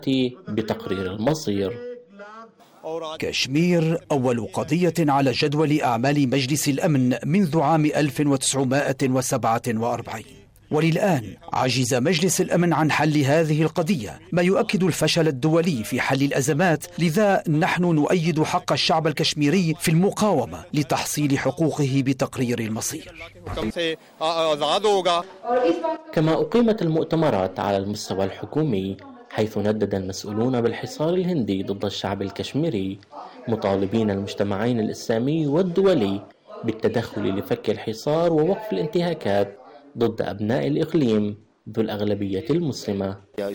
بتقرير المصير. كشمير أول قضية على جدول أعمال مجلس الأمن منذ عام 1947، وللآن عجز مجلس الأمن عن حل هذه القضية، ما يؤكد الفشل الدولي في حل الأزمات. لذا نحن نؤيد حق الشعب الكشميري في المقاومة لتحصيل حقوقه بتقرير المصير. كما أقيمت المؤتمرات على المستوى الحكومي، حيث ندد المسؤولون بالحصار الهندي ضد الشعب الكشميري، مطالبين المجتمعين الإسلامي والدولي بالتدخل لفك الحصار ووقف الانتهاكات ضد أبناء الإقليم ذو الأغلبية المسلمة.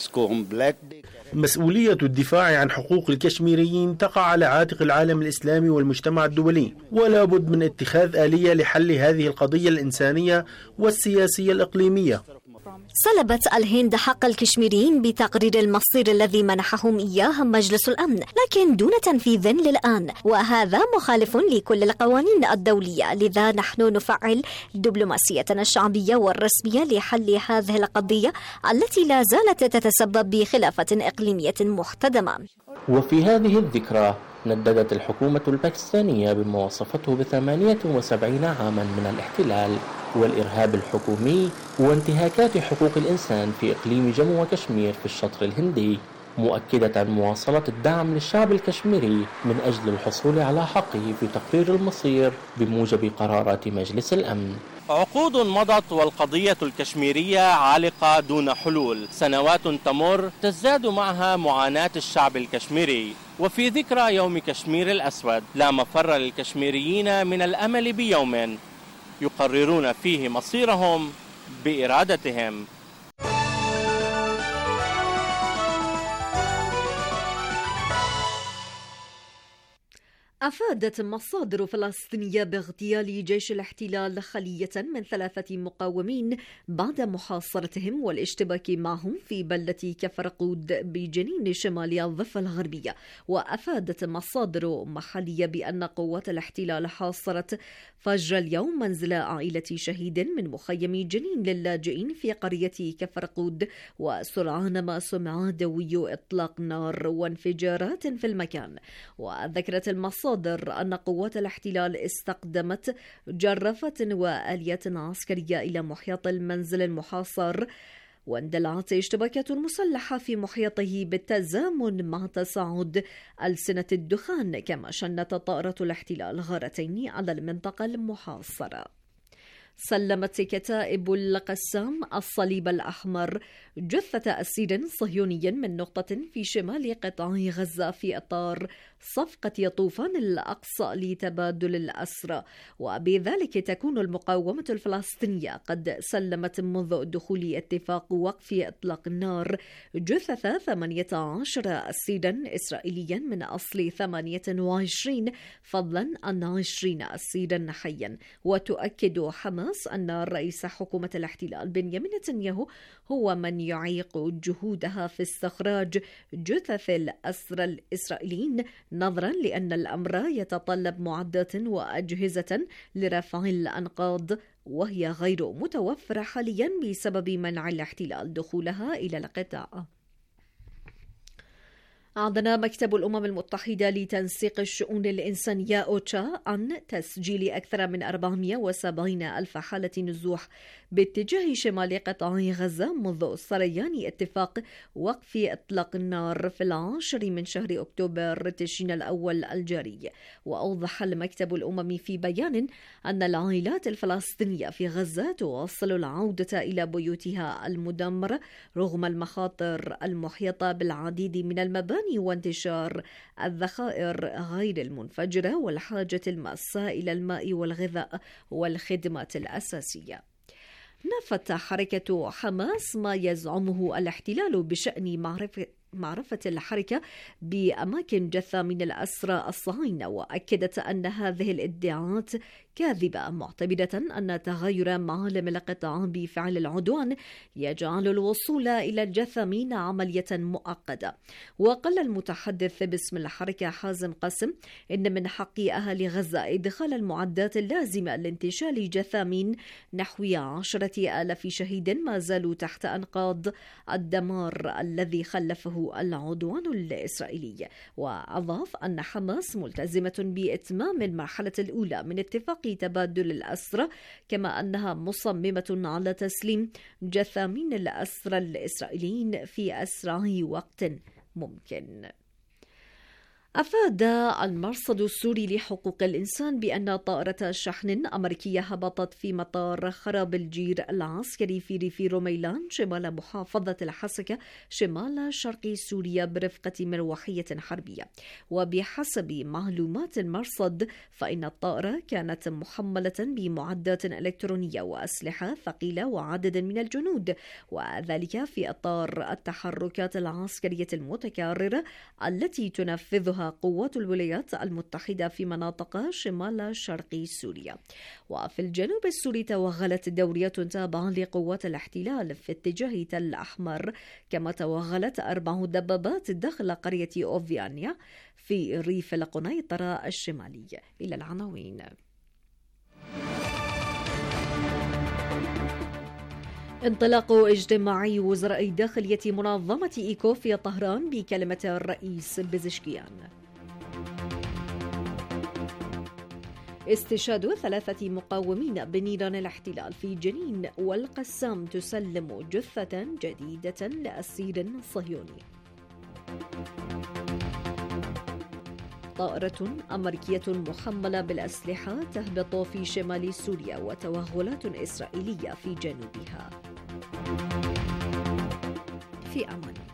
مسؤولية الدفاع عن حقوق الكشميريين تقع على عاتق العالم الإسلامي والمجتمع الدولي، ولا بد من اتخاذ آلية لحل هذه القضية الإنسانية والسياسية الإقليمية. سلبت الهند حق الكشميريين بتقرير المصير الذي منحهم إياه مجلس الأمن، لكن دون تنفيذ للآن، وهذا مخالف لكل القوانين الدولية. لذا نحن نفعل دبلوماسيتنا الشعبية والرسمية لحل هذه القضية التي لا زالت تتسبب بخلافة إقليمية محتدمة. وفي هذه الذكرى نددت الحكومة الباكستانية بما وصفته ب78 عاما من الاحتلال والإرهاب الحكومي وانتهاكات حقوق الإنسان في إقليم جمو وكشمير في الشطر الهندي، مؤكدة مواصلة الدعم للشعب الكشميري من أجل الحصول على حقه في تقرير المصير بموجب قرارات مجلس الأمن. عقود مضت والقضية الكشميرية عالقة دون حلول، سنوات تمر تزداد معها معاناة الشعب الكشميري. وفي ذكرى يوم كشمير الأسود لا مفر للكشميريين من الأمل بيوم يقررون فيه مصيرهم بإرادتهم. أفادت مصادر فلسطينية باغتيال جيش الاحتلال خلية من 3 مقاومين بعد محاصرتهم والاشتباك معهم في بلدة كفرقود بجنين شمال الضفة الغربية. وأفادت مصادر محلية بأن قوات الاحتلال حاصرت فجر اليوم منزل عائلة شهيد من مخيم جنين للاجئين في قرية كفرقود، وسرعان ما سمع دوي إطلاق نار وانفجارات في المكان. وذكرت المصادر أن قوات الاحتلال استخدمت جرافة وآليات عسكرية إلى محيط المنزل المحاصر، واندلعت اشتباكات مسلحة في محيطه بالتزامن مع تصاعد ألسنة الدخان، كما شنت طائرة الاحتلال غارتين على المنطقة المحاصرة. سلمت كتائب القسام الصليب الأحمر جثة أسير صهيوني من نقطة في شمال قطاع غزة في إطار صفقة طوفان الأقصى لتبادل الأسرى، وبذلك تكون المقاومة الفلسطينية قد سلمت منذ دخول اتفاق وقف إطلاق النار جثث 18 أسيرا إسرائيليا من أصل 28، فضلا عن 20 أسيرا حيا. وتؤكد حماس أن رئيس حكومة الاحتلال بنيامين نتنياهو هو من يعيق جهودها في استخراج جثث الأسرى الإسرائيليين، نظرا لأن الأمر يتطلب معدات وأجهزة لرفع الأنقاض، وهي غير متوفرة حاليا بسبب منع الاحتلال دخولها إلى القطاع. أعلن مكتب الأمم المتحدة لتنسيق الشؤون الإنسانية أوتشا عن تسجيل أكثر من 470 ألف حالة نزوح باتجاه شمال قطاع غزة منذ سريان اتفاق وقف إطلاق النار في 10 من شهر أكتوبر تشرين الأول الجاري. وأوضح المكتب الأممي في بيان أن العائلات الفلسطينية في غزة تواصل العودة إلى بيوتها المدمرة رغم المخاطر المحيطة بالعديد من المباني وانتشار الذخائر غير المنفجرة والحاجة الماسة إلى الماء والغذاء والخدمات الأساسية. نفت حركة حماس ما يزعمه الاحتلال بشأن معرفة الحركة بأماكن جثة من الأسرى الصهاينة، وأكدت أن هذه الادعاءات كاذبة، معتبرة أن تغير معالم القطاع بفعل العدوان يجعل الوصول إلى الجثامين عملية معقدة. وقال المتحدث باسم الحركة حازم قاسم إن من حق أهل غزة إدخال المعدات اللازمة لانتشال جثامين نحو 10,000 شهيد ما زالوا تحت أنقاض الدمار الذي خلفه العدوان الإسرائيلي. وأضاف أن حماس ملتزمة بإتمام المرحلة الأولى من اتفاق تبادل الأسرى، كما أنها مصممة على تسليم جثامين الأسرى الإسرائيليين في أسرع وقت ممكن. أفاد المرصد السوري لحقوق الإنسان بأن طائرة شحن أمريكية هبطت في مطار خراب الجير العسكري في ريف روميلان شمال محافظة الحسكة شمال شرق سوريا برفقة مروحية حربية. وبحسب معلومات المرصد فإن الطائرة كانت محملة بمعدات إلكترونية وأسلحة ثقيلة وعدد من الجنود، وذلك في إطار التحركات العسكرية المتكررة التي تنفذها قوات الولايات المتحدة في مناطق شمال شرق سوريا. وفي الجنوب السوري توغلت دوريات تابعة لقوات الاحتلال في اتجاه تل أحمر، كما توغلت 4 دبابات داخل قرية أوفيانيا في ريف القنيطرة الشمالي. إلى العناوين. انطلاق اجتماعي وزراء داخلية منظمة إيكو في طهران بكلمة الرئيس بزشكيان. استشهاد 3 مقاومين بنيران الاحتلال في جنين، والقسام تسلم جثة جديدة لأسير صهيوني. طائرة أمريكية محملة بالأسلحة تهبط في شمال سوريا، وتوغلات إسرائيلية في جنوبها. في أمان الله.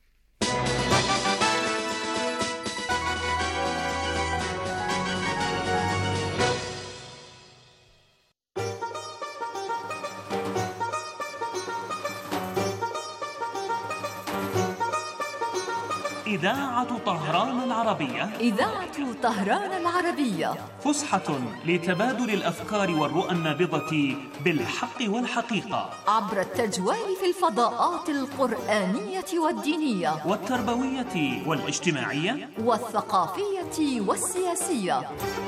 إذاعة طهران العربية. إذاعة طهران العربية فسحة لتبادل الأفكار والرؤى النابضة بالحق والحقيقة عبر التجوال في الفضاءات القرآنية والدينية والتربوية والاجتماعية والثقافية والسياسية.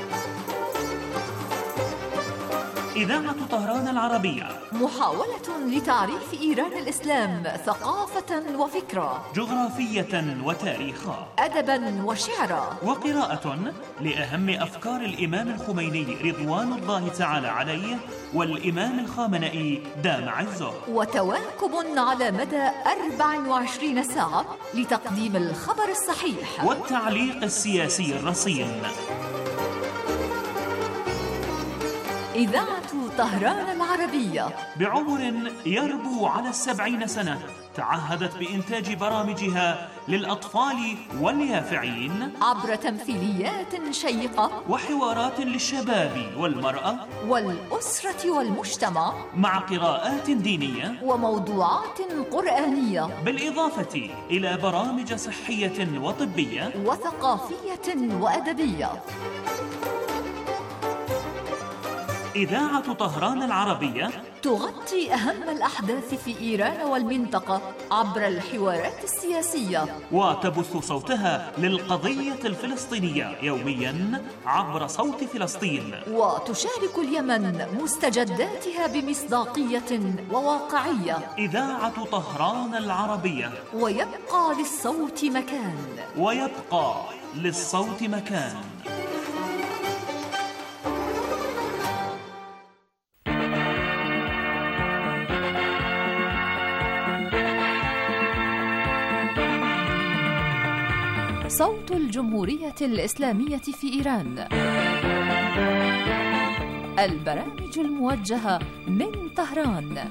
إذاعة طهران العربية محاولة لتعريف إيران الإسلام ثقافة وفكرة، جغرافية وتاريخا، أدبا وشعرا، وقراءة لأهم أفكار الإمام الخميني رضوان الله تعالى عليه والإمام الخامنئي دام عزه، وتواكب على مدى 24 ساعة لتقديم الخبر الصحيح والتعليق السياسي الرصين. إذاعة طهران العربية بعمر يربو على 70 سنة تعهدت بإنتاج برامجها للأطفال واليافعين عبر تمثيليات شيقة وحوارات للشباب والمرأة والأسرة والمجتمع، مع قراءات دينية وموضوعات قرآنية، بالإضافة إلى برامج صحية وطبية وثقافية وأدبية. إذاعة طهران العربية تغطي أهم الأحداث في إيران والمنطقة عبر الحوارات السياسية، وتبث صوتها للقضية الفلسطينية يوميا عبر صوت فلسطين، وتشارك اليمن مستجداتها بمصداقية وواقعية. إذاعة طهران العربية، ويبقى للصوت مكان، ويبقى للصوت مكان. صوت الجمهورية الإسلامية في إيران، البرامج الموجهة من طهران.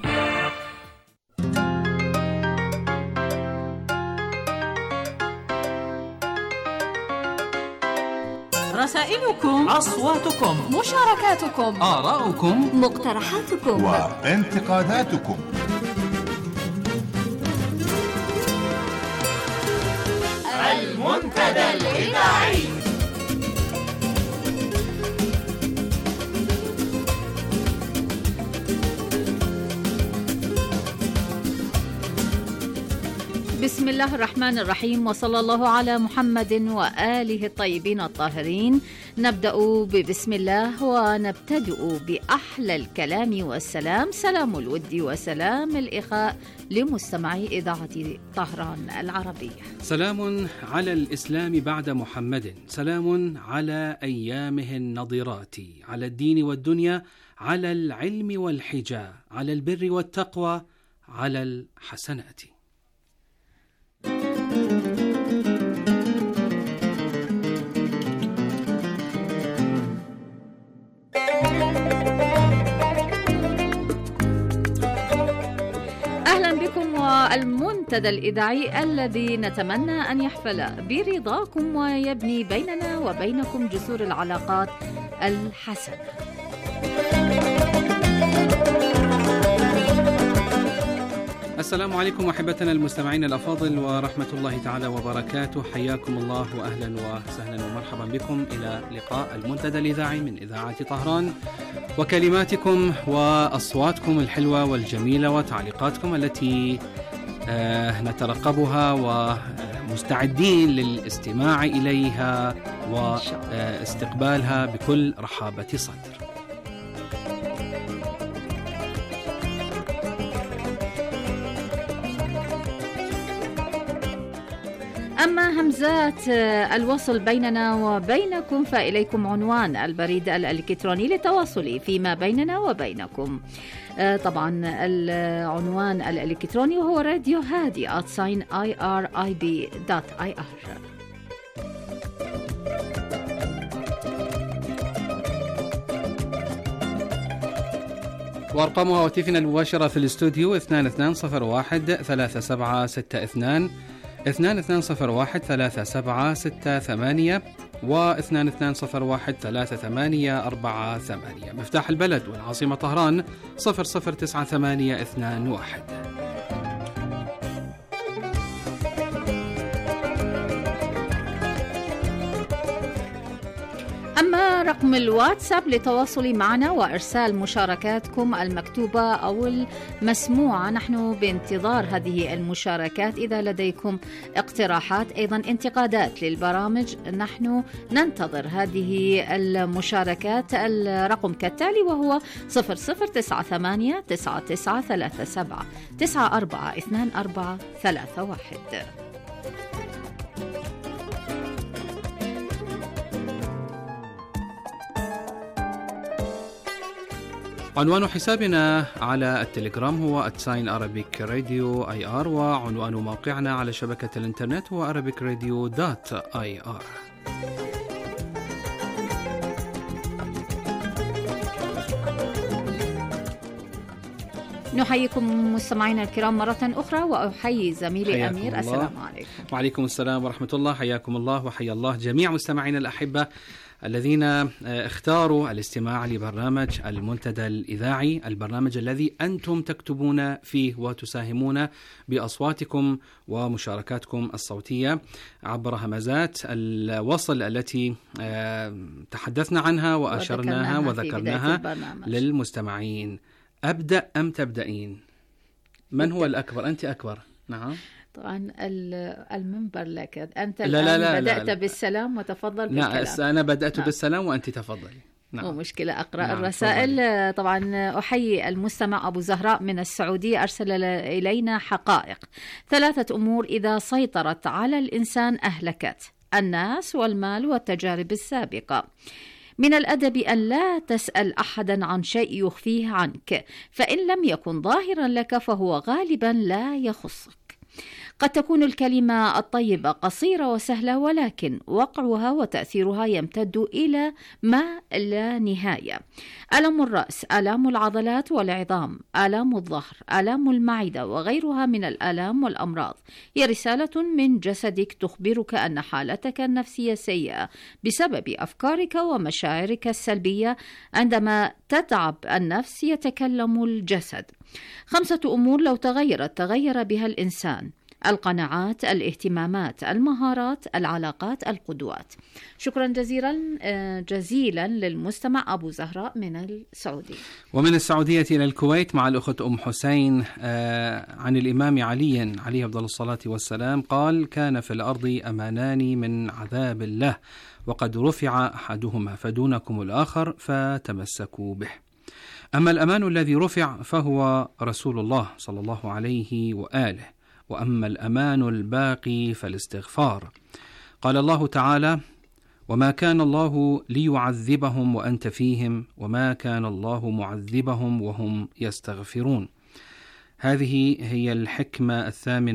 رسائلكم، أصواتكم، مشاركاتكم، آراؤكم، مقترحاتكم وانتقاداتكم. المنتدى الإذاعي. الله الرحمن الرحيم، وصلى الله على محمد وآله الطيبين الطاهرين. نبدأ ببسم الله ونبتدئ بأحلى الكلام والسلام، سلام الود وسلام الإخاء لمستمعي إذاعة طهران العربية. سلام على الإسلام بعد محمد، سلام على أيامه النضرات، على الدين والدنيا، على العلم والحجة، على البر والتقوى، على الحسنات. أهلا بكم والمنتدى الإذاعي الذي نتمنى أن يحفل برضاكم ويبني بيننا وبينكم جسور العلاقات الحسنة. السلام عليكم أحبتنا المستمعين الأفاضل ورحمة الله تعالى وبركاته، حياكم الله وأهلا وسهلا ومرحبا بكم إلى لقاء المنتدى الإذاعي من إذاعة طهران، وكلماتكم وأصواتكم الحلوة والجميلة وتعليقاتكم التي نترقبها ومستعدين للاستماع إليها واستقبالها بكل رحابة صدر. أما همزات الوصل بيننا وبينكم فإليكم عنوان البريد الإلكتروني للتواصل فيما بيننا وبينكم. طبعا العنوان الإلكتروني وهو راديو هادي @irib.ir. وأرقام هواتفنا المباشرة في الاستوديو 2201-3762 2201-3768 و 2201-3848. مفتاح البلد والعاصمة طهران 009821. أما رقم الواتساب للتواصل معنا وإرسال مشاركاتكم المكتوبة أو المسموعة، نحن بانتظار هذه المشاركات. إذا لديكم اقتراحات أيضا انتقادات للبرامج، نحن ننتظر هذه المشاركات. الرقم كالتالي وهو 0098-9937-942431. عنوان حسابنا على التليجرام هو @arabic-radio-ir، وعنوان موقعنا على شبكة الإنترنت هو arabic-radio.ir. نحييكم مستمعينا الكرام مرة أخرى، وأحيي زميلي أمير. الله. السلام عليكم. وعليكم السلام ورحمة الله، حياكم الله وحيا الله جميع مستمعينا الأحبة الذين اختاروا الاستماع لبرنامج المنتدى الإذاعي، البرنامج الذي أنتم تكتبون فيه وتساهمون بأصواتكم ومشاركاتكم الصوتية عبر همزات الوصل التي تحدثنا عنها وأشرناها وذكرناها للمستمعين. أبدأ أم تبدأين؟ من هو الأكبر؟ أنت أكبر. نعم طبعا المنبر لك أنت. لا بدأت بالسلام وتفضل بالكلام. لا، أنا بدأت بالسلام وأنت تفضلي. مو مشكلة، أقرأ الرسائل. طبعا أحيي المستمع أبو زهراء من السعودية، أرسل إلينا حقائق. 3 أمور إذا سيطرت على الإنسان أهلكت: الناس والمال والتجارب السابقة. من الأدب أن لا تسأل أحدا عن شيء يخفيه عنك، فإن لم يكن ظاهرا لك فهو غالبا لا يخصك. قد تكون الكلمة الطيبة قصيرة وسهلة، ولكن وقعها وتأثيرها يمتد إلى ما لا نهاية. ألم الرأس، آلام العضلات والعظام، آلام الظهر، آلام المعدة وغيرها من الآلام والأمراض هي رسالة من جسدك تخبرك أن حالتك النفسية سيئة بسبب أفكارك ومشاعرك السلبية. عندما تتعب النفس يتكلم الجسد. 5 أمور لو تغير بها الإنسان: القناعات، الاهتمامات، المهارات، العلاقات، القدوات. شكرا جزيلا للمستمع أبو زهراء من السعودية. ومن السعودية إلى الكويت مع الأخت أم حسين عن الإمام علي عليه أفضل الصلاة والسلام قال: كان في الأرض أمانان من عذاب الله وقد رفع أحدهما فدونكم الآخر فتمسكوا به. أما الأمان الذي رفع فهو رسول الله صلى الله عليه وآله، وأما الأمان الباقي فالاستغفار. قال الله تعالى: وما كان الله ليعذبهم وأنت فيهم وما كان الله معذبهم وهم يستغفرون. هذه هي الحكمة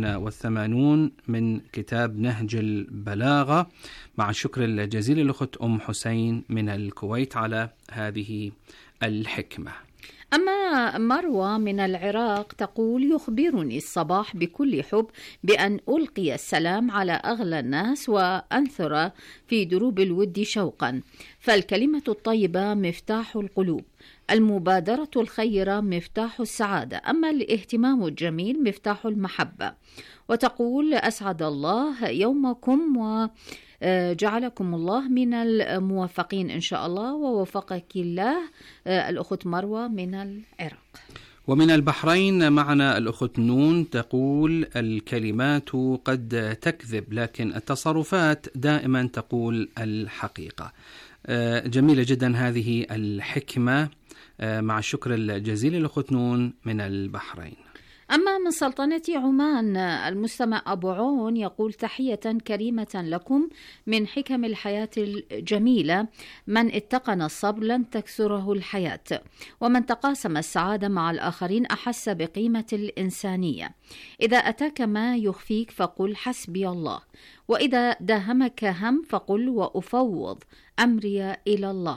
88 من كتاب نهج البلاغة، مع الشكر الجزيل للأخت أم حسين من الكويت على هذه الحكمة. أما مروة من العراق تقول: يخبرني الصباح بكل حب بأن ألقي السلام على أغلى الناس وأنثر في دروب الود شوقا، فالكلمة الطيبة مفتاح القلوب، المبادرة الخيرة مفتاح السعادة، أما الاهتمام الجميل مفتاح المحبة. وتقول: أسعد الله يومكم وجعلكم الله من الموفقين إن شاء الله ووفقك الله. الأخت مروة من العراق. ومن البحرين معنا الأخت نون تقول: الكلمات قد تكذب لكن التصرفات دائما تقول الحقيقة. جميلة جدا هذه الحكمة، مع الشكر الجزيل للأخت نون من البحرين. أما من سلطنة عمان المستمع أبو عون يقول: تحية كريمة لكم من حكم الحياة الجميلة: من اتقن الصبر لن تكسره الحياة، ومن تقاسم السعادة مع الآخرين أحس بقيمة الإنسانية. إذا أتاك ما يخفيك فقل حسبي الله، وإذا داهمك هم فقل وأفوض أمري إلى الله.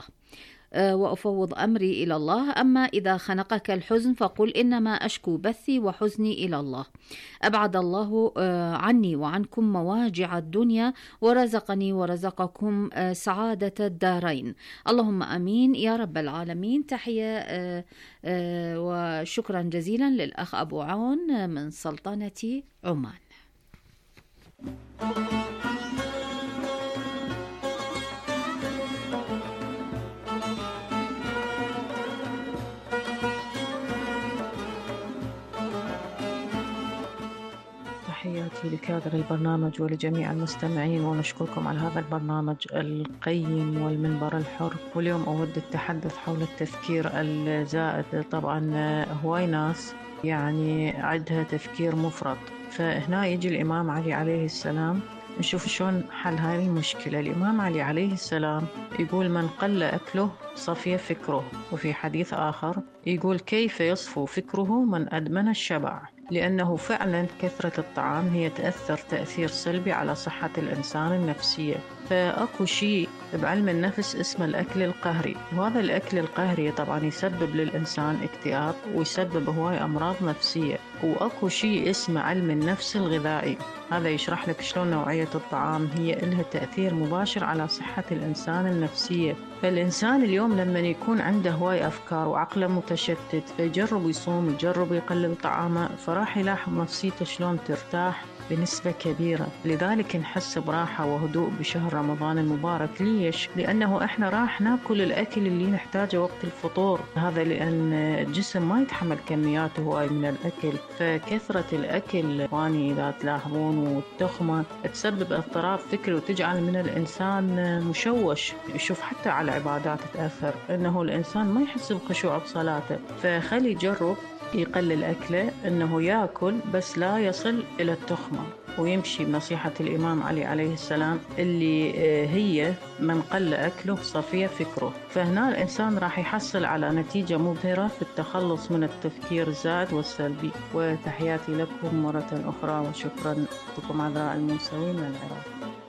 أما إذا خنقك الحزن فقل إنما أشكو بثي وحزني إلى الله. أبعد الله عني وعنكم مواجع الدنيا ورزقني ورزقكم سعادة الدارين. اللهم أمين يا رب العالمين. تحية وشكرا جزيلا للأخ أبو عون من سلطنة عمان. تحياتي لكادر البرنامج ولجميع المستمعين، ونشكركم على هذا البرنامج القيم والمنبر الحر. واليوم أود التحدث حول التفكير الزائد. طبعا هواي ناس يعني عندها تفكير مفرط، فهنا يجي الإمام علي عليه السلام نشوف شلون حل هذه المشكلة. الإمام علي عليه السلام يقول: من قل أكله صفي فكره. وفي حديث آخر يقول: كيف يصفو فكره من أدمن الشبع. لأنه فعلا كثرة الطعام هي تأثر تأثير سلبي على صحة الإنسان النفسية. فأكو شيء بعلم النفس اسمه الأكل القهري، وهذا الأكل القهري طبعا يسبب للإنسان اكتئاب ويسبب هواي أمراض نفسية. وأكو شيء اسمه علم النفس الغذائي، هذا يشرح لك شلون نوعية الطعام هي لها تأثير مباشر على صحة الإنسان النفسية. فالإنسان اليوم لما يكون عنده هواي أفكار وعقله متشتت فيجرب يصوم، يجرب يقلل طعامه، فراح يلاحظ نفسيته شلون ترتاح بنسبة كبيرة. لذلك نحس براحة وهدوء بشهر رمضان المبارك. ليش؟ لأنه إحنا راح ناكل الأكل اللي نحتاجه وقت الفطور، هذا لأن الجسم ما يتحمل كميات هواي من الأكل. فكثرة الأكل واني إذا تلاحظون والتخمة تسبب اضطراب فكري وتجعل من الإنسان مشوش. يشوف حتى على عبادات تأثر، إنه الإنسان ما يحس بخشوع بصلاته. فخلي يجرب يقلل أكله، إنه يأكل بس لا يصل إلى التخمة، ويمشي بنصيحة الإمام علي عليه السلام اللي هي من قل أكله صفي فكره. فهنا الإنسان راح يحصل على نتيجة مبهرة في التخلص من التفكير الزائد والسلبي. وتحياتي لكم مرة أخرى، وشكرا لكم عذراء الموسوي من العراق.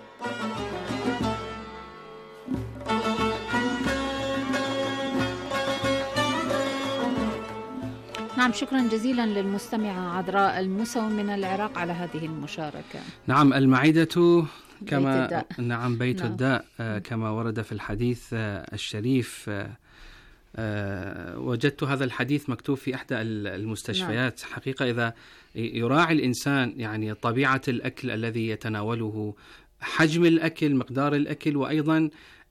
نعم، شكرا جزيلا للمستمعة عذراء الموسوي من العراق على هذه المشاركة. نعم، المعدة كما بيت الداء. نعم بيت الداء كما ورد في الحديث الشريف وجدت هذا الحديث مكتوب في إحدى المستشفيات. حقيقة إذا يراعي الإنسان يعني طبيعة الأكل الذي يتناوله، حجم الأكل، مقدار الأكل، وأيضا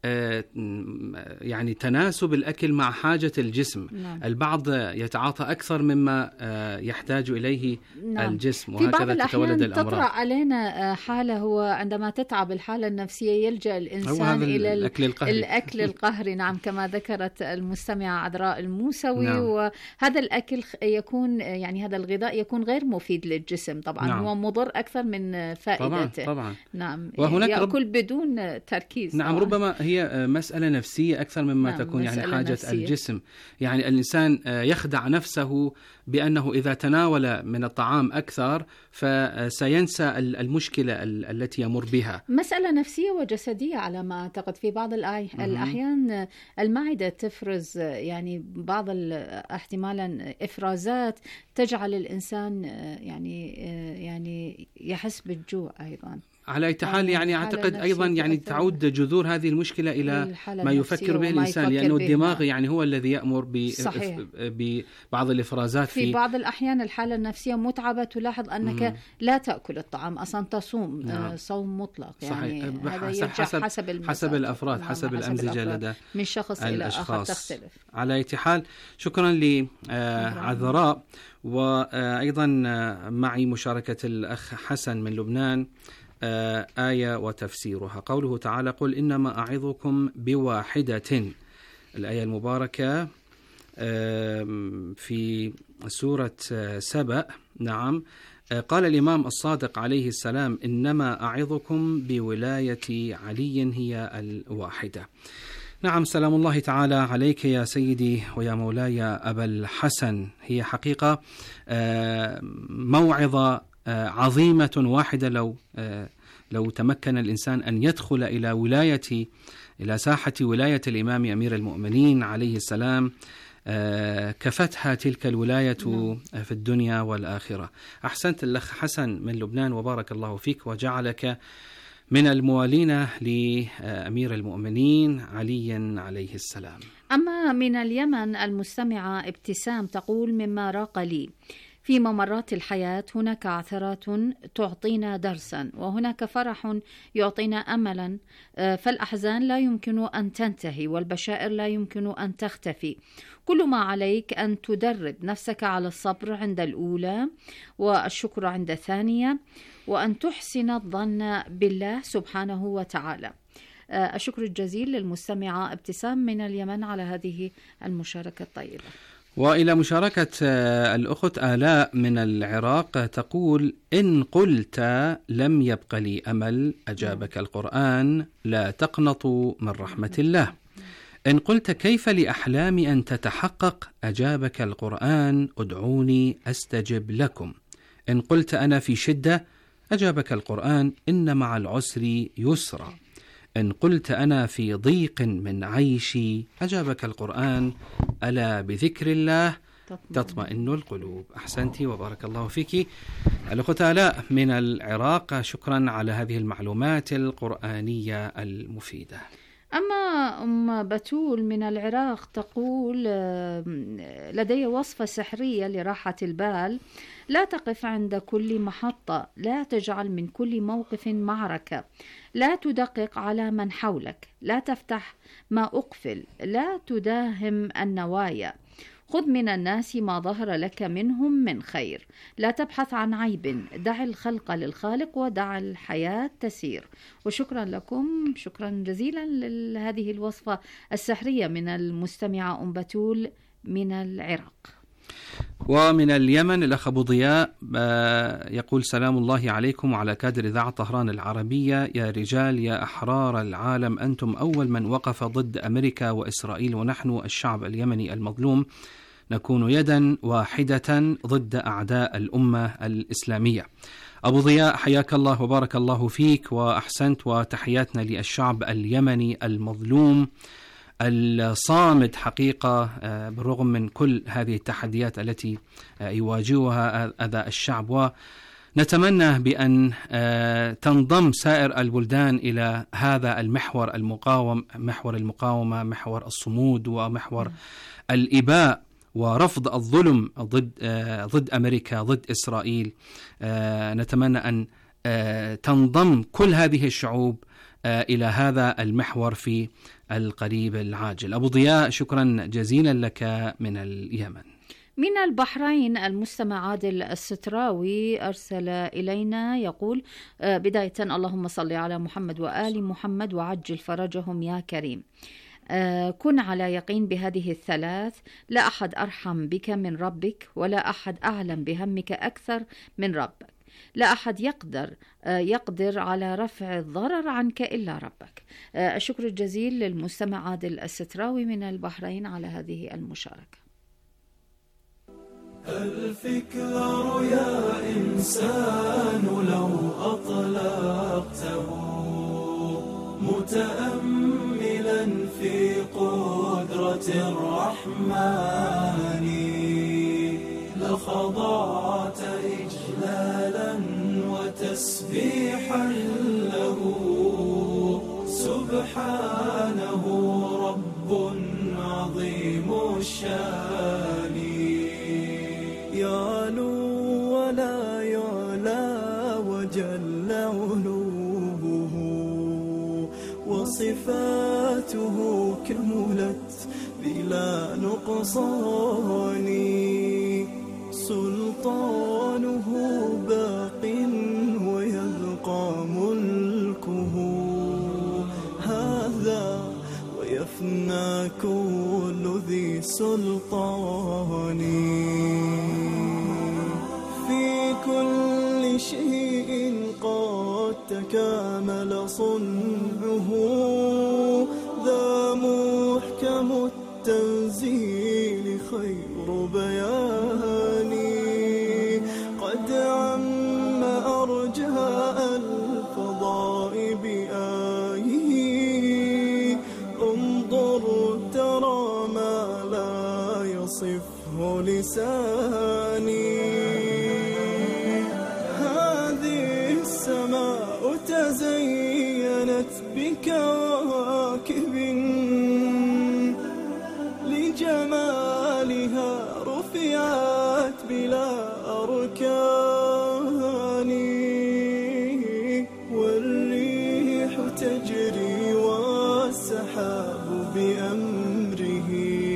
يعني تناسب الأكل مع حاجة الجسم. البعض يتعاطى أكثر مما يحتاج إليه الجسم، وهكذا تتولد الأمراض. تطرأ علينا حالة هو عندما تتعب الحالة النفسية يلجأ الإنسان إلى الأكل القهري. نعم، كما ذكرت المستمعة عذراء الموسوي. وهذا الأكل يكون يعني هذا الغذاء يكون غير مفيد للجسم طبعا. هو مضر أكثر من فائدته. طبعا. نعم، يأكل بدون تركيز. نعم، ربما هي مسألة نفسية أكثر مما تكون يعني حاجة نفسية. الجسم. يعني الإنسان يخدع نفسه بأنه إذا تناول من الطعام أكثر فسينسى المشكلة التي يمر بها. مسألة نفسية وجسدية على ما أعتقد. في بعض الأحيان المعدة تفرز يعني بعض احتمالا إفرازات تجعل الإنسان يعني يحس بالجوع أيضا. على أي حال يعني أعتقد أيضا يعني تعود جذور هذه المشكلة إلى ما يفكر به الإنسان، لأنه الدماغ يعني هو الذي يأمر ببعض الإفرازات. في بعض الأحيان الحالة النفسية متعبة، تلاحظ أنك لا تأكل الطعام أصلا، تصوم صوم مطلق. يعني هذا حسب الأفراد، حسب الأمزجة لدى من شخص إلى آخر تختلف. على أي حال شكرا لعذراء. وأيضا معي مشاركة الأخ حسن من لبنان، آية وتفسيرها. قوله تعالى: قل إنما أعظكم بواحدة. الآية المباركة في سورة سبأ. نعم، قال الإمام الصادق عليه السلام: إنما أعظكم بولاية علي هي الواحدة. نعم، سلام الله تعالى عليك يا سيدي ويا مولاي أبا الحسن. هي حقيقة موعظة عظيمة واحدة. لو تمكن الإنسان أن يدخل إلى ساحة ولاية الإمام أمير المؤمنين عليه السلام كفتها تلك الولاية في الدنيا والآخرة. أحسنت الأخ حسن من لبنان، وبارك الله فيك وجعلك من الموالين لأمير المؤمنين علي عليه السلام. أما من اليمن المستمعة ابتسام تقول: مما راق لي في ممرات الحياة هناك عثرات تعطينا درسا، وهناك فرح يعطينا أملا، فالأحزان لا يمكن أن تنتهي والبشائر لا يمكن أن تختفي. كل ما عليك أن تدرب نفسك على الصبر عند الأولى والشكر عند الثانية، وأن تحسن الظن بالله سبحانه وتعالى. الشكر الجزيل للمستمعة ابتسام من اليمن على هذه المشاركة الطيبة. وإلى مشاركة الأخت آلاء من العراق تقول: إن قلت لم يبق لي أمل أجابك القرآن لا تقنطوا من رحمة الله. إن قلت كيف لأحلامي أن تتحقق أجابك القرآن ادعوني أستجب لكم. إن قلت أنا في شدة أجابك القرآن إن مع العسر يسرا. إن قلت أنا في ضيق من عيشي أجابك القرآن ألا بذكر الله تطمئن القلوب. أحسنتي وبارك الله فيك الأخت آلاء من العراق، شكرا على هذه المعلومات القرآنية المفيدة. أما بتول من العراق تقول: لدي وصفة سحرية لراحة البال. لا تقف عند كل محطة، لا تجعل من كل موقف معركة، لا تدقق على من حولك، لا تفتح ما أقفل، لا تداهم النوايا. خذ من الناس ما ظهر لك منهم من خير، لا تبحث عن عيب، دع الخلق للخالق ودع الحياة تسير. وشكرا لكم، شكرا جزيلا لهذه الوصفة السحرية من المستمعة أم بتول من العراق. ومن اليمن الأخ أبو ضياء يقول: سلام الله عليكم وعلى كادر إذاعة طهران العربية. يا رجال يا أحرار العالم، أنتم أول من وقف ضد أمريكا وإسرائيل، ونحن الشعب اليمني المظلوم نكون يدا واحدة ضد أعداء الأمة الإسلامية. أبو ضياء حياك الله وبارك الله فيك وأحسنت، وتحياتنا للشعب اليمني المظلوم الصامد حقيقة بالرغم من كل هذه التحديات التي يواجهها هذا الشعب. نتمنى بأن تنضم سائر البلدان إلى هذا المحور محور المقاومة، محور الصمود، ومحور الإباء ورفض الظلم ضد أمريكا، ضد إسرائيل. نتمنى أن تنضم كل هذه الشعوب إلى هذا المحور في القريب العاجل. أبو ضياء، شكرا جزيلا لك من اليمن. من البحرين المستمع عادل الستراوي أرسل إلينا يقول: بداية اللهم صل على محمد وآل محمد وعجل فرجهم يا كريم. كن على يقين بهذه الثلاث: لا أحد أرحم بك من ربك، ولا أحد أعلم بهمك أكثر من ربك، لا أحد يقدر على رفع الضرر عنك إلا ربك. الشكر الجزيل للمستمع عادل الستراوي من البحرين على هذه المشاركة. الفكر يا إنسان لو أطلقته متأملا في قدرة الرحمن لخضعت إجلالا وتسبيحا له، سبحانه رب عظيم الشان، يعلو ولا يعلى وجل علوه، وصفاته كملت بلا نقصان، سلطانه باق ويبقى ملكه، هذا ويفنى كل ذي سلطان، في كل شيء قد تكامل صنعه، ذا محكم التنزيل خير بيان، قد عم أرجاء الفضاء بآيه، انظر ترى ما لا يصفه لساني، هذه السماء تزينت بكواكب لجمالها رفعت بلا أركان، والريح تجري والسحاب بأمره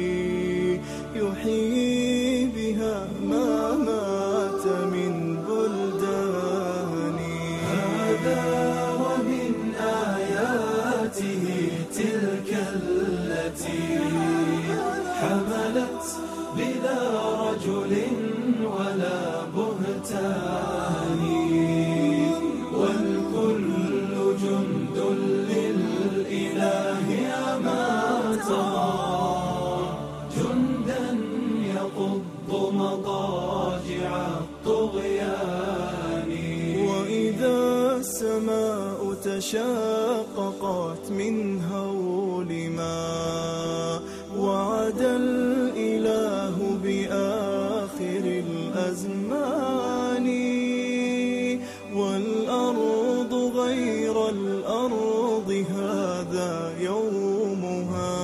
يحيي بها ما مات من بلدان، هذا ومن آياته تلك التي حملت بلا رجل ولا بهتان، والكل جند للإله أما ترى جندا يقض مضاجع الطغيان، وإذا السماء تشققت من هول ما وعد الإله بآخر الأزمان، والأرض غير الأرض هذا يومها،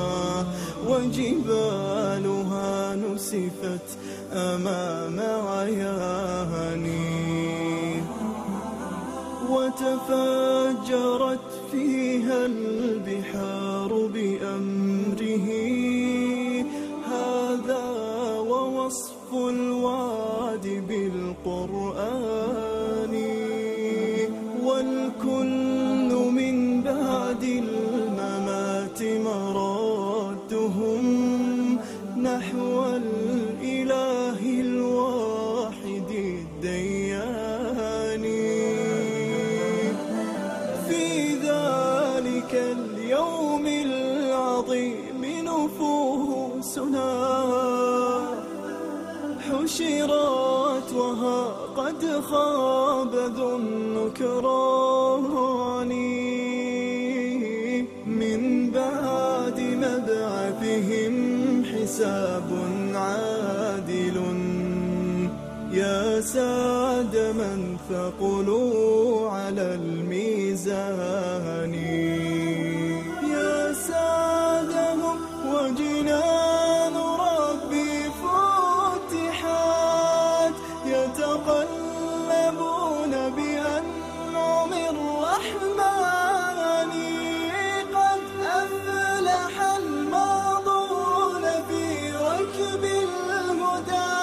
وجبالها نسفت أمام عياني، وتفجرت فيها البحار بأمره، هذا ووصف الوعد بالقرآن، والكل من بعد الممات مرادهم نحو الإله الواحد الديان، في ذلك اليوم العظيم نفوسنا حشرت وها قد خاب ذو النكران، من بعد مبعثهم حساب عادل، يا سعد من ثقلوا على الميزان يا سادهم وجنان ربي فتحات يتقلبون بأنعم الرحمن قد أفلح الماضون في ركب الهدى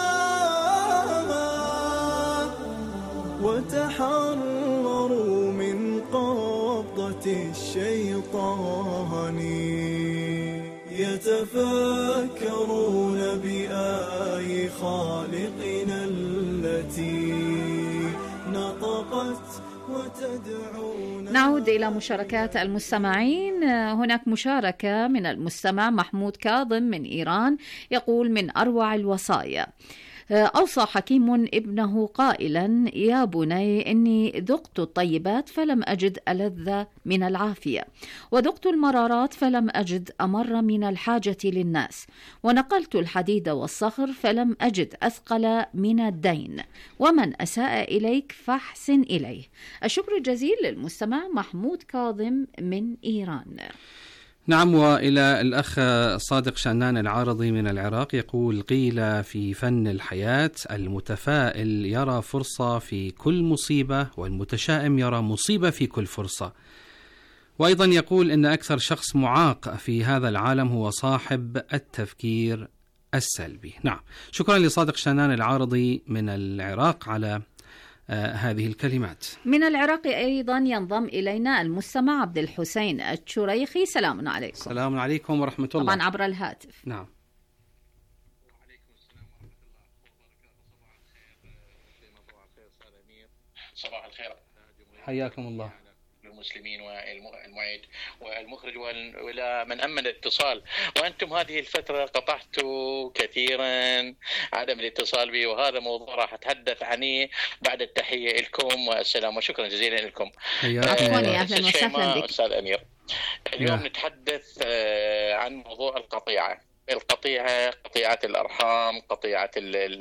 وتحرروا من قبضة الشيطان يتفكرون بآي خالقنا التي نطقت وتدعون. نعود إلى مشاركات المستمعين. هناك مشاركة من المستمع محمود كاظم من إيران يقول: من أروع الوصايا أوصى حكيم ابنه قائلا: يا بني إني ذقت الطيبات فلم أجد ألذ من العافية، وذقت المرارات فلم أجد أمر من الحاجة للناس، ونقلت الحديد والصخر فلم أجد أثقل من الدين، ومن أساء إليك فاحسن إليه. الشكر الجزيل للمستمع محمود كاظم من إيران. نعم. وإلى الأخ صادق شنان العارضي من العراق يقول: قيل في فن الحياة المتفائل يرى فرصة في كل مصيبة، والمتشائم يرى مصيبة في كل فرصة. وأيضا يقول إن أكثر شخص معاق في هذا العالم هو صاحب التفكير السلبي. نعم، شكرا لصادق شنان العارضي من العراق على هذه الكلمات. من العراق أيضا ينضم إلينا المستمع عبد الحسين الشريخي. سلام عليكم. السلام عليكم ورحمة الله. طبعا عبر الهاتف. نعم. صباح الخير. حياكم الله. المسلمين والمعيد والمخرج ولا من أمن الاتصال، وأنتم هذه الفترة قطعتوا كثيرا عدم الاتصال بي، وهذا موضوع راح أتحدث عنه بعد التحية لكم والسلام، وشكرا جزيلا لكم. عفوا، أهلا وسهلا بك أستاذ أمير. اليوم نتحدث عن موضوع القطيعة، قطيعة الأرحام، قطيعة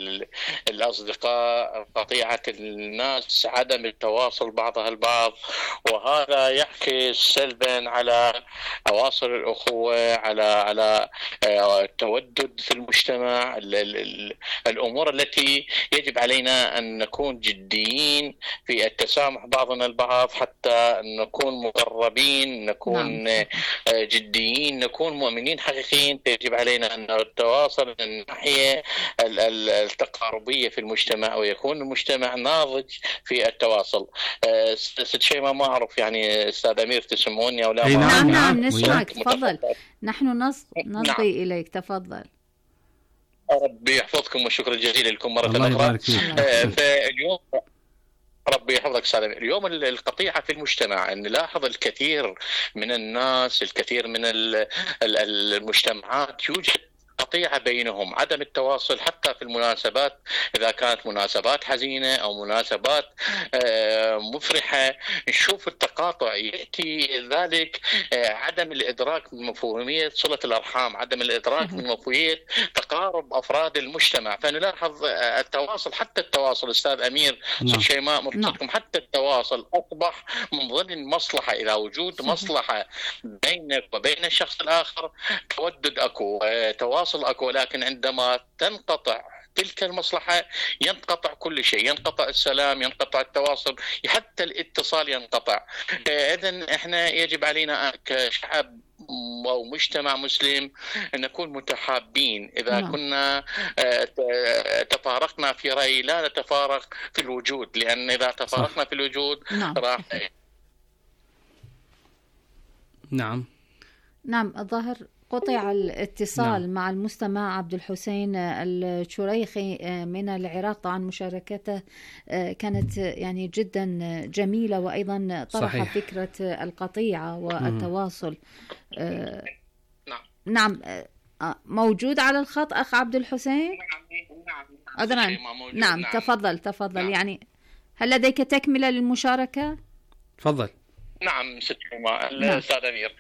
الأصدقاء، قطيعة الناس، عدم التواصل بعضها البعض، وهذا يعكس سلبا على أواصر الأخوة، على التودد في المجتمع، الأمور التي يجب علينا أن نكون جديين في التسامح بعضنا البعض، حتى نكون مقربين، نكون جديين، نكون مؤمنين حقيقيين. يجب علينا أن نتواصل من الناحية التقاربية في المجتمع، ويكون المجتمع ناضج في التواصل. ست شيء ما أعرف يعني أستاذ أمير تسمعوني أو لا؟ نعم نسمعك، تفضل، نحن نصغي إليك، تفضل. ربي يحفظكم والشكر الجزيل لكم مرة أخرى. فاليوم ربي يحفظك أستاذ أمير، اليوم القطيعة في المجتمع، نلاحظ الكثير من الناس، الكثير من المجتمعات يوجد قطيعة بينهم، عدم التواصل حتى في المناسبات، إذا كانت مناسبات حزينة أو مناسبات مفرحة، نشوف التقاطع. يأتي ذلك عدم الإدراك من مفهومية صلة الأرحام، عدم الإدراك من مفهومية تقارب أفراد المجتمع، فنلاحظ التواصل، حتى التواصل أستاذ أمير شيء ما مرتبكم، حتى التواصل أصبح من ضمن المصلحة. إذا وجود مصلحة بينك وبين الشخص الآخر، تودد أكو، تواصل أكو، ولكن عندما تنقطع تلك المصلحة ينقطع كل شيء، ينقطع السلام، ينقطع التواصل، حتى الاتصال ينقطع. إذن إحنا يجب علينا كشعب أو مجتمع مسلم أن نكون متحابين. إذا كنا تفارقنا في رأي، لا نتفارق في الوجود، لأن إذا تفارقنا في الوجود راح. نعم الظاهر قطع الاتصال مع المستمع عبد الحسين الشريخي من العراق. طبعا مشاركته كانت يعني جدا جميلة، وأيضا طرح فكرة القطيعة والتواصل. نعم موجود على الخط أخ عبد الحسين؟ نعم تفضل. يعني هل لديك تكملة للمشاركة؟ تفضل. نعم ست أستاذ أمير،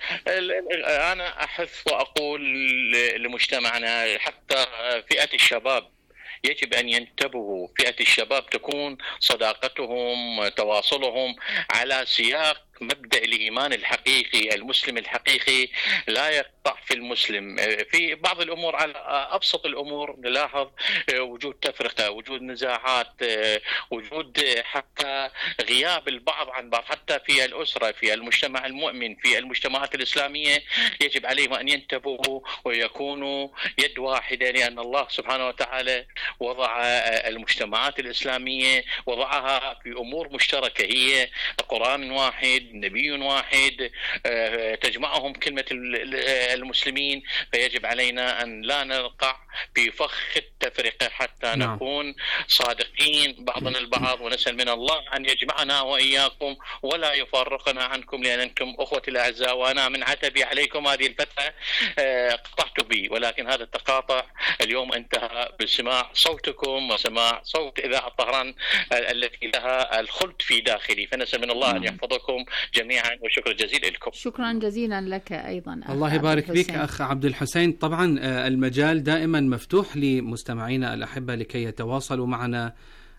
أنا أحث وأقول لمجتمعنا، حتى فئة الشباب، يجب أن ينتبهوا. فئة الشباب تكون صداقتهم تواصلهم على سياق مبدأ الإيمان الحقيقي. المسلم الحقيقي لا يقطع في المسلم. في بعض الأمور على أبسط الأمور نلاحظ وجود تفرقة، وجود نزاعات، وجود حتى غياب البعض عن بعض، حتى في الأسرة، في المجتمع المؤمن، في المجتمعات الإسلامية يجب عليهم أن ينتبهوا ويكونوا يد واحدة، لأن الله سبحانه وتعالى وضع المجتمعات الإسلامية وضعها في أمور مشتركة، هي قرآن واحد، نبي واحد، تجمعهم كلمة المسلمين. فيجب علينا أن لا نقع في فخ التفرقة حتى نكون صادقين بعضنا البعض، ونسأل من الله أن يجمعنا وإياكم ولا يفرقنا عنكم، لأن أنتم أخوتي الأعزاء، وأنا من عتبي عليكم هذه الفترة قطعت بي، ولكن هذا التقاطع اليوم انتهى بسماع صوتكم وسماع صوت إذاعة طهران التي لها الخلد في داخلي. فنسأل من الله أن يحفظكم جميعا، وشكرا جزيلا لكم. شكرا جزيلا لك أيضا الله يبارك بك أخ عبد الحسين. طبعا المجال دائما مفتوح لمستمعينا الأحبة لكي يتواصلوا معنا،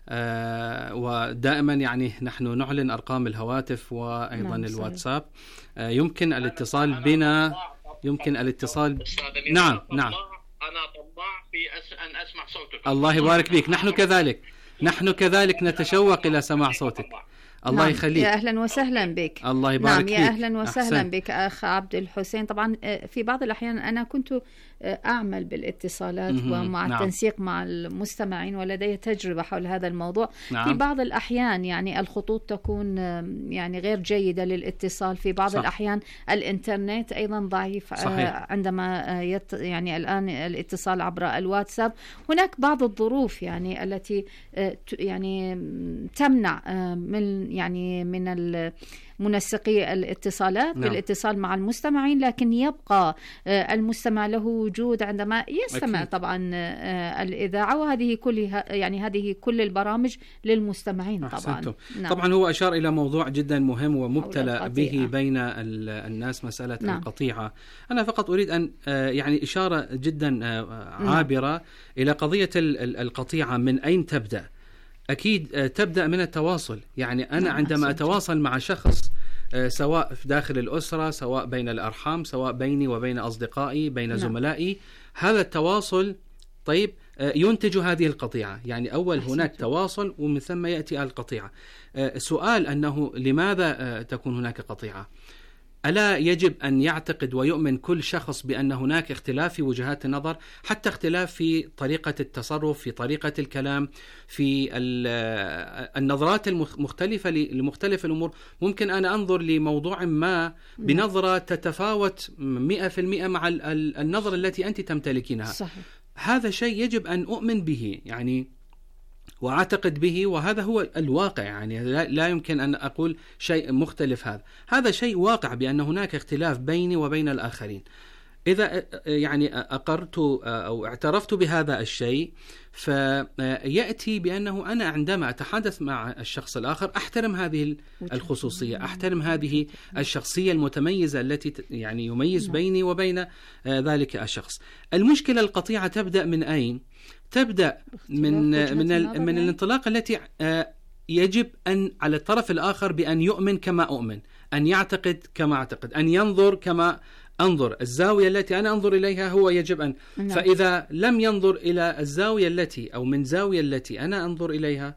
ودائما يعني نحن نعلن أرقام الهواتف وأيضا الواتساب. يمكن الاتصال بنا، يمكن الاتصال. نعم أنا طماع في أن أسمع صوتك. الله يبارك بك. نحن كذلك نتشوق إلى سماع صوتك. الله يخليك. يا أهلا وسهلا بك. الله يبارك فيك. يا أهلا وسهلا بك أخ عبد الحسين. طبعا في بعض الأحيان أنا كنت أعمل بالاتصالات ومع التنسيق مع المستمعين، ولدي تجربة حول هذا الموضوع. في بعض الأحيان يعني الخطوط تكون يعني غير جيدة للاتصال، في بعض الأحيان الإنترنت أيضا ضعيف. عندما يعني الآن الاتصال عبر الواتساب، هناك بعض الظروف يعني التي يعني تمنع من منسقي الاتصالات بالاتصال مع المستمعين، لكن يبقى المستمع له وجود عندما يستمع طبعا الإذاعة، وهذه كلها يعني هذه كل البرامج للمستمعين طبعا. طبعا هو أشار إلى موضوع جدا مهم ومبتلى به بين الناس، مسألة القطيعة. أنا فقط أريد أن يعني إشارة جدا عابرة إلى قضية القطيعة. من أين تبدأ؟ أكيد تبدأ من التواصل. يعني أنا عندما أتواصل مع شخص، سواء في داخل الأسرة، سواء بين الأرحام، سواء بيني وبين أصدقائي، بين زملائي، هذا التواصل طيب ينتج هذه القطيعة. يعني أول هناك تواصل ومن ثم يأتي القطيعة. سؤال أنه لماذا تكون هناك قطيعة؟ ألا يجب أن يعتقد ويؤمن كل شخص بأن هناك اختلاف في وجهات النظر، حتى اختلاف في طريقة التصرف، في طريقة الكلام، في النظرات المختلفة لمختلف الأمور؟ ممكن أنا أنظر لموضوع ما بنظرة تتفاوت 100% مع النظرة التي أنت تمتلكينها. صحيح. هذا شيء يجب أن أؤمن به يعني وأعتقد به، وهذا هو الواقع. يعني لا يمكن أن أقول شيء مختلف. هذا شيء واقع بأن هناك اختلاف بيني وبين الآخرين. إذا يعني أقرت أو اعترفت بهذا الشيء، فيأتي بأنه أنا عندما أتحدث مع الشخص الآخر أحترم هذه الخصوصية، أحترم هذه الشخصية المتميزة التي يعني يميز بيني وبين ذلك الشخص. المشكلة القطيعة تبدأ من أين؟ تبدأ من الانطلاق التي يجب أن على الطرف الآخر بأن يؤمن كما أؤمن، أن يعتقد كما أعتقد، أن ينظر كما أنظر. الزاوية التي أنا أنظر إليها هو يجب أن فإذا لم ينظر إلى الزاوية التي أو من زاوية التي أنا أنظر إليها،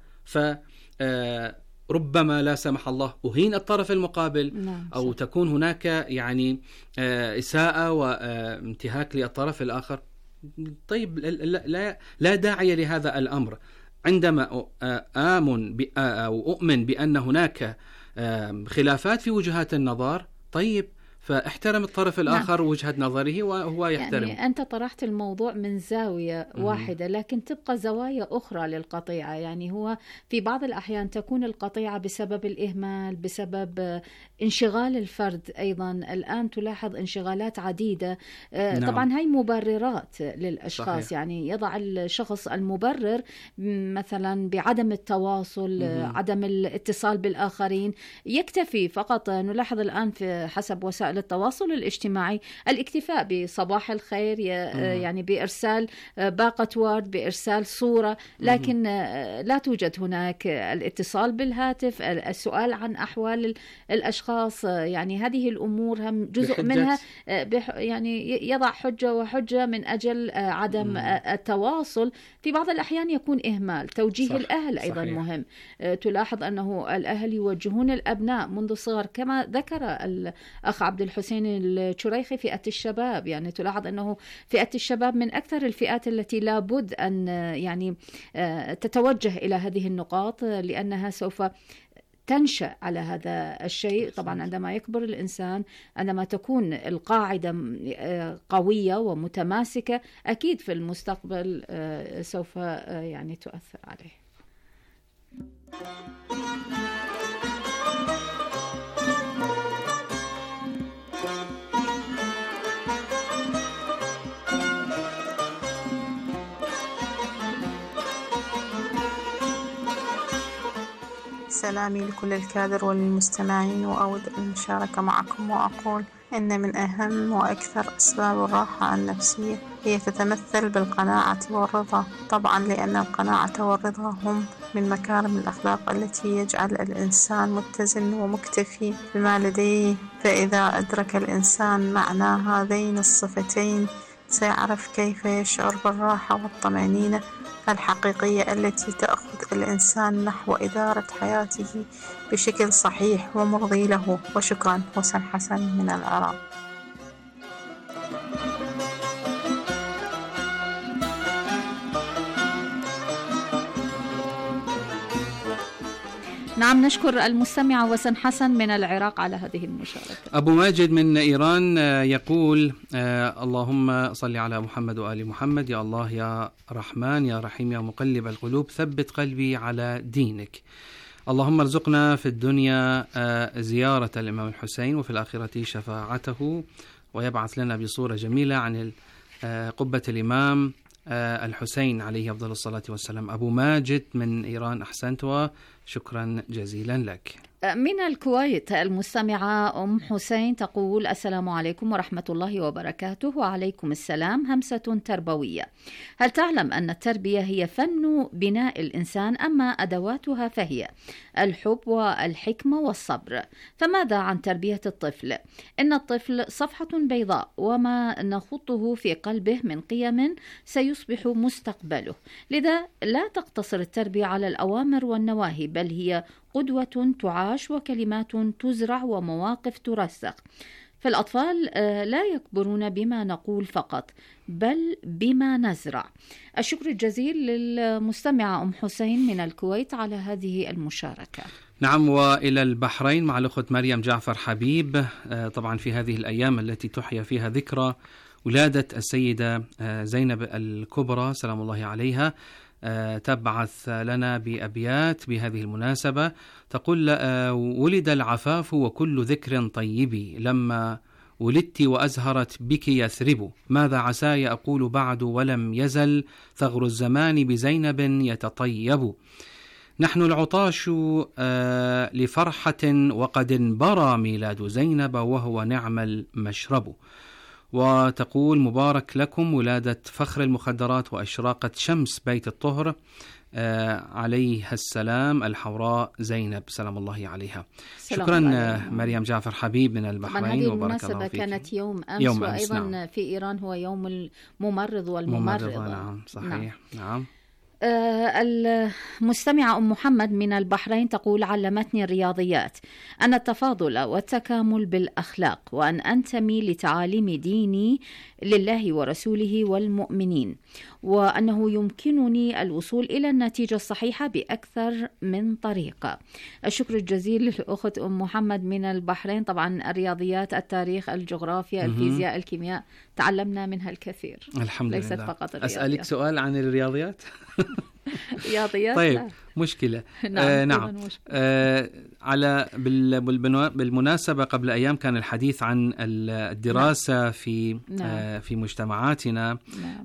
فربما لا سمح الله أهين الطرف المقابل، أو تكون هناك يعني إساءة وانتهاك للطرف الآخر. طيب لا داعي لهذا الأمر. عندما آمن أو أؤمن بأن هناك خلافات في وجهات النظر، طيب فاحترم الطرف الآخر وجهة نظره وهو يحترم. يعني أنت طرحت الموضوع من زاوية واحدة، لكن تبقى زوايا أخرى للقطيعة. يعني هو في بعض الأحيان تكون القطيعة بسبب الإهمال، بسبب انشغال الفرد. أيضا الآن تلاحظ انشغالات عديدة. طبعا هاي مبررات للأشخاص. صحيح. يعني يضع الشخص المبرر مثلا بعدم التواصل، عدم الاتصال بالآخرين، يكتفي فقط. نلاحظ الآن في حسب وسائل وسائل التواصل الاجتماعي الاكتفاء بصباح الخير، يعني بإرسال باقة وورد، بإرسال صورة، لكن لا توجد هناك الاتصال بالهاتف، السؤال عن أحوال الأشخاص. يعني هذه الأمور هم جزء منها يعني يضع حجة وحجة من أجل عدم التواصل. في بعض الأحيان يكون إهمال توجيه الأهل أيضا صحيح. مهم. تلاحظ أنه الأهل يوجهون الأبناء منذ الصغر، كما ذكر الأخ عبد الحسين الشريخي فئة الشباب. يعني تلاحظ أنه فئة الشباب من أكثر الفئات التي لابد أن يعني تتوجه إلى هذه النقاط، لأنها سوف تنشأ على هذا الشيء. طبعا عندما يكبر الإنسان، عندما تكون القاعدة قوية ومتماسكة، أكيد في المستقبل سوف يعني تؤثر عليه. سلامي لكل الكادر والمستمعين، وأود المشاركة معكم وأقول إن من أهم وأكثر أسباب الراحة النفسية هي تتمثل بالقناعة والرضا، طبعا لأن القناعة والرضا هم من مكارم الأخلاق التي يجعل الإنسان متزن ومكتفي بما لديه. فإذا أدرك الإنسان معنى هذين الصفتين سيعرف كيف يشعر بالراحة والطمأنينة الحقيقية التي تأخذ الإنسان نحو إدارة حياته بشكل صحيح ومرضي له. وشكرا. وسام حسن من العراق. نعم، نشكر المستمع وسام حسن من العراق على هذه المشاركة. أبو ماجد من إيران يقول اللهم صل على محمد وآل محمد، يا الله يا رحمن يا رحيم يا مقلب القلوب ثبت قلبي على دينك. اللهم ارزقنا في الدنيا زيارة الإمام الحسين وفي الآخرة شفاعته، ويبعث لنا بصورة جميلة عن قبة الإمام الحسين عليه أفضل الصلاة والسلام. أبو ماجد من إيران، أحسنت وشكرا جزيلا لك. من الكويت المستمعة أم حسين تقول السلام عليكم ورحمة الله وبركاته. وعليكم السلام. همسة تربوية: هل تعلم أن التربية هي فن بناء الإنسان، أما أدواتها فهي الحب والحكمة والصبر؟ فماذا عن تربية الطفل؟ إن الطفل صفحة بيضاء، وما نخطه في قلبه من قيم سيصبح مستقبله. لذا لا تقتصر التربية على الأوامر والنواهي، بل هي قدوة تعاش وكلمات تزرع ومواقف ترسخ. فالأطفال لا يكبرون بما نقول فقط، بل بما نزرع. الشكر الجزيل للمستمعة أم حسين من الكويت على هذه المشاركة. نعم، وإلى البحرين مع الأخت مريم جعفر حبيب. طبعا في هذه الأيام التي تحيا فيها ذكرى ولادة السيدة زينب الكبرى سلام الله عليها، تبعث لنا بأبيات بهذه المناسبة. تقول: ولد العفاف وكل ذكر طيب، لما ولدت وأزهرت بك يثرب، ماذا عساي أقول بعد ولم يزل ثغر الزمان بزينب يتطيب. نحن العطاش لفرحة وقد انبرى ميلاد زينب وهو نعم المشرب. وتقول: مبارك لكم ولادة فخر المخدرات وأشراقة شمس بيت الطهر عليه السلام الحوراء زينب سلام الله عليها. شكرا مريم جعفر حبيب من البحرين. هذه المناسبة كانت يوم أمس وأيضا نعم. في إيران هو يوم الممرض والممرضة. نعم صحيح. نعم. المستمعة أم محمد من البحرين تقول: علمتني الرياضيات أن التفاضل والتكامل بالأخلاق، وأن أنتمي لتعاليم ديني لله ورسوله والمؤمنين، وأنه يمكنني الوصول إلى النتيجة الصحيحة بأكثر من طريقة. الشكر الجزيل للأخت أم محمد من البحرين. طبعا الرياضيات، التاريخ، الجغرافيا، الفيزياء، الكيمياء، تعلمنا منها الكثير. الحمد ليست لله. فقط الرياضيات. أسألك سؤال عن الرياضيات. رياضيات طيب لا. مشكلة. نعم. على بالمناسبة قبل أيام كان الحديث عن الدراسة في مجتمعاتنا.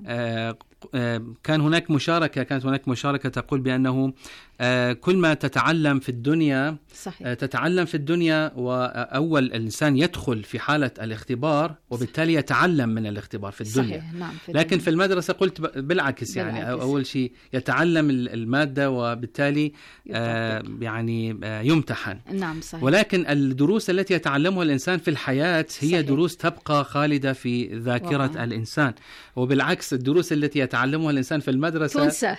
كانت هناك مشاركة تقول بأنه كل ما تتعلم في الدنيا صحيح. تتعلم في الدنيا، وأول الإنسان يدخل في حالة الاختبار وبالتالي يتعلم من الاختبار في الدنيا. صحيح. نعم. لكن في المدرسة قلت بالعكس. يعني أول شيء يتعلم المادة وبالتالي يعني يمتحن. نعم صحيح. ولكن الدروس التي يتعلمها الإنسان في الحياة هي دروس تبقى خالدة في ذاكرة الإنسان، وبالعكس الدروس التي يتعلمها الإنسان في المدرسة تنسى.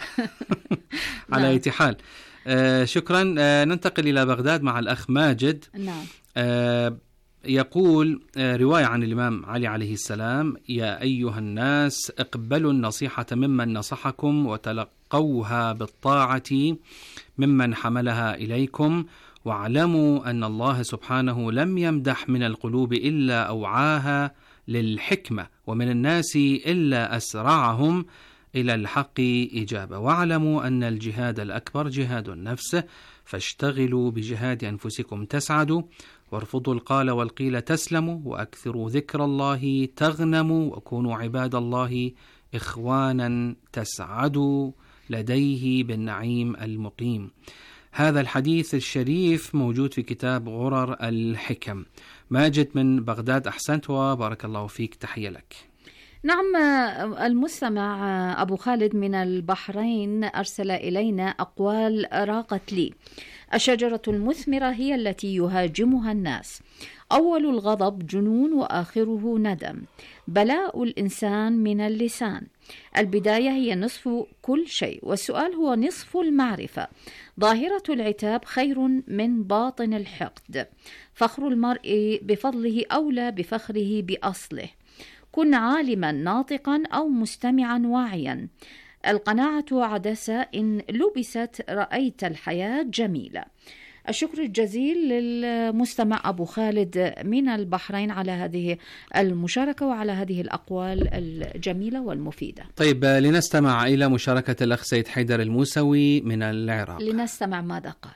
على أي حال. شكرا. ننتقل إلى بغداد مع الأخ ماجد. نعم. يقول رواية عن الإمام علي عليه السلام: يا أيها الناس اقبلوا النصيحة ممن نصحكم وتلقوها بالطاعة ممن حملها إليكم، واعلموا أن الله سبحانه لم يمدح من القلوب إلا أوعاها للحكمة، ومن الناس إلا أسرعهم إلى الحق إجابة، واعلموا أن الجهاد الأكبر جهاد النفس، فاشتغلوا بجهاد أنفسكم تسعدوا، وارفضوا القال والقيل تسلموا، وأكثروا ذكر الله تغنموا، وكونوا عباد الله إخوانا تسعدوا لديه بالنعيم المقيم. هذا الحديث الشريف موجود في كتاب غرر الحكم. ماجد من بغداد، أحسنت وبارك الله فيك، تحية لك. نعم. المستمع أبو خالد من البحرين أرسل إلينا أقوال راقت لي. الشجرة المثمرة هي التي يهاجمها الناس. أول الغضب جنون وآخره ندم. بلاء الإنسان من اللسان. البداية هي نصف كل شيء، والسؤال هو نصف المعرفة. ظاهرة العتاب خير من باطن الحقد. فخر المرء بفضله أولى بفخره بأصله. كن عالما ناطقا أو مستمعا واعيا. القناعة عدسة إن لبست رأيت الحياة جميلة. الشكر الجزيل للمستمع أبو خالد من البحرين على هذه المشاركة وعلى هذه الأقوال الجميلة والمفيدة. طيب لنستمع إلى مشاركة الأخ سيد حيدر الموسوي من العراق. لنستمع ماذا قال.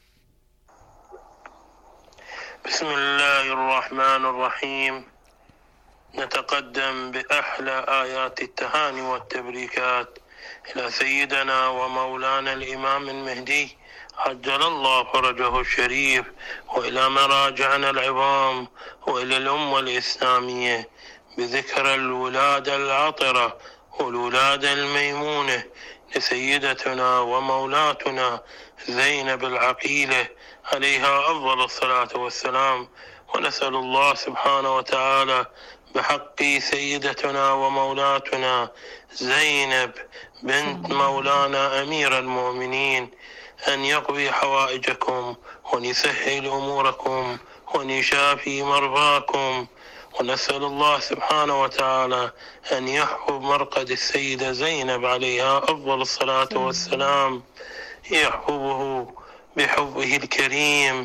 بسم الله الرحمن الرحيم. نتقدم بأحلى آيات التهاني والتبريكات إلى سيدنا ومولانا الإمام المهدي عجل الله فرجه الشريف، وإلى مراجعنا العظام، وإلى الأمة الإسلامية بذكر الولادة العطرة والولادة الميمونة لسيدتنا ومولاتنا زينب العقيلة عليها أفضل الصلاة والسلام. ونسأل الله سبحانه وتعالى بحق سيدتنا ومولاتنا زينب بنت مولانا أمير المؤمنين أن يقضي حوائجكم وأن يسهل أموركم وأن يشافي مرضاكم. ونسأل الله سبحانه وتعالى أن يحفظ مرقد السيدة زينب عليها أفضل الصلاة والسلام، يحفظه بحفظه الكريم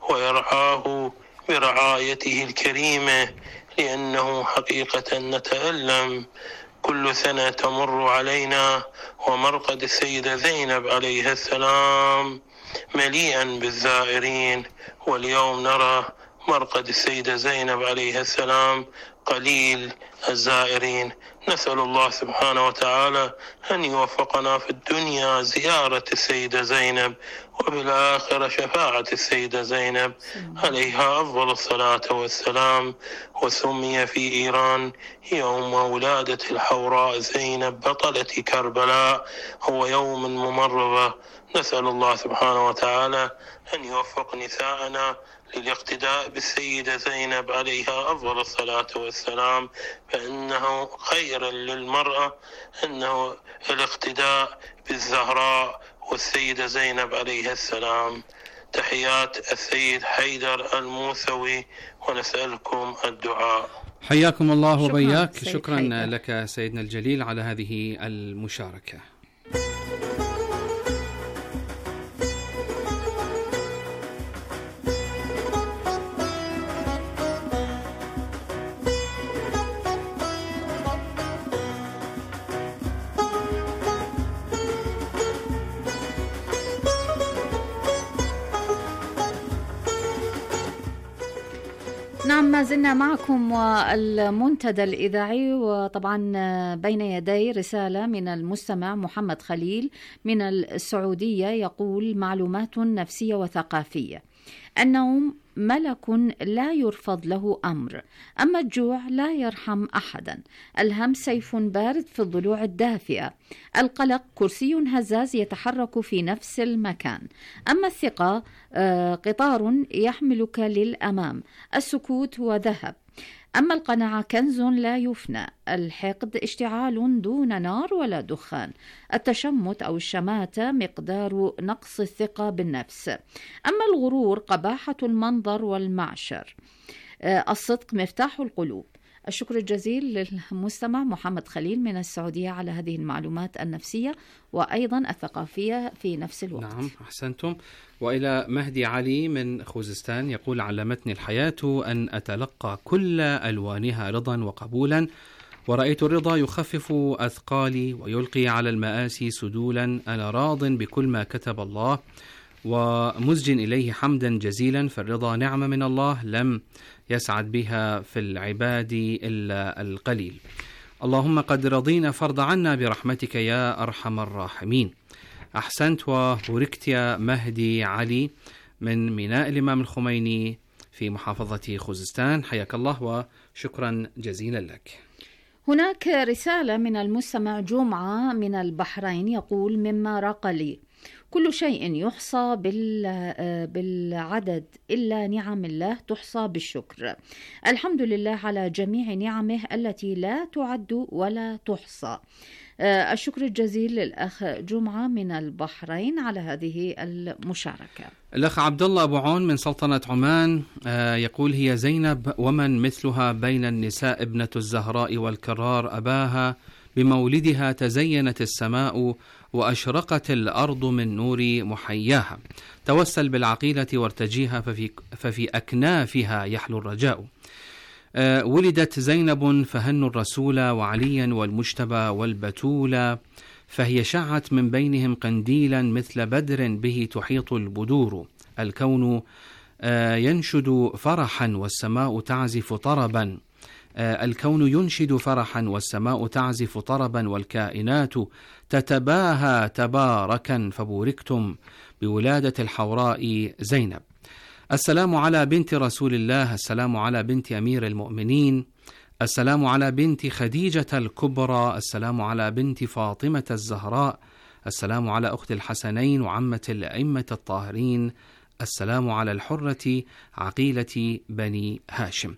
ويرعاه برعايته الكريمة، لأنه حقيقة نتألم كل سنة تمر علينا ومرقد السيدة زينب عليها السلام مليئا بالزائرين، واليوم نرى مرقد السيدة زينب عليها السلام قليل الزائرين. نسأل الله سبحانه وتعالى أن يوفقنا في الدنيا زيارة السيدة زينب، وبالآخرة شفاعة السيدة زينب عليها أفضل الصلاة والسلام. وسمي في إيران يوم ولادة الحوراء زينب بطلة كربلاء، هو يوم ممرضة. نسأل الله سبحانه وتعالى أن يوفق نساءنا للاقتداء بالسيدة زينب عليها أفضل الصلاة والسلام، فإنه خير للمرأة أنه الاقتداء بالزهراء والسيدة زينب عليها السلام. تحيات السيد حيدر الموسوي، ونسألكم الدعاء. حياكم الله وبياك. شكرا لك سيدنا الجليل على هذه المشاركة. نعم، ما زلنا معكم والمنتدى الإذاعي، وطبعا بين يدي رسالة من المستمع محمد خليل من السعودية يقول: معلومات نفسية وثقافية. النوم ملك لا يرفض له أمر، أما الجوع لا يرحم أحدا، الهم سيف بارد في الضلوع الدافئة، القلق كرسي هزاز يتحرك في نفس المكان، أما الثقة قطار يحملك للأمام، السكوت هو ذهب، أما القناعة كنز لا يفنى، الحقد اشتعال دون نار ولا دخان، التشمت أو الشماتة مقدار نقص الثقة بالنفس، أما الغرور قباحة المنظر والمعشر، الصدق مفتاح القلوب. الشكر الجزيل للمستمع محمد خليل من السعودية على هذه المعلومات النفسية وأيضا الثقافية في نفس الوقت. نعم، أحسنتم. وإلى مهدي علي من خوزستان يقول: علمتني الحياة أن أتلقى كل ألوانها رضا وقبولا، ورأيت الرضا يخفف أثقالي ويلقي على المآسي سدولا. أنا راض بكل ما كتب الله ومزج إليه حمدا جزيلا، فالرضا نعمة من الله لم يسعد بها في العباد إلا القليل. اللهم قد رضينا فارض عنا برحمتك يا أرحم الراحمين. أحسنت وبوركت يا مهدي علي من ميناء الإمام الخميني في محافظة خوزستان، حياك الله وشكرا جزيلا لك. هناك رسالة من المستمع جمعة من البحرين يقول: مما راق لي كل شيء يحصى بالعدد إلا نعم الله تحصى بالشكر. الحمد لله على جميع نعمه التي لا تعد ولا تحصى. الشكر الجزيل للأخ جمعة من البحرين على هذه المشاركة. الأخ عبد الله أبو عون من سلطنة عمان يقول: هي زينب ومن مثلها بين النساء ابنة الزهراء والكرار أباها، بمولدها تزينت السماء وأشرقت الأرض من نور محياها، توسل بالعقيلة وارتجيها ففي أكنافها يحلو الرجاء. ولدت زينب فهنوا الرسول وعليا والمجتبى والبتول، فهي شعت من بينهم قنديلا مثل بدر به تحيط البدور. الكون ينشد فرحا والسماء تعزف طربا، الكون ينشد فرحا والسماء تعزف طربا، والكائنات تتباهى تباركا، فبوركتم بولادة الحوراء زينب. السلام على بنت رسول الله، السلام على بنت أمير المؤمنين، السلام على بنت خديجة الكبرى، السلام على بنت فاطمة الزهراء، السلام على أخت الحسنين وعمة الأئمة الطاهرين، السلام على الحرة عقيلة بني هاشم.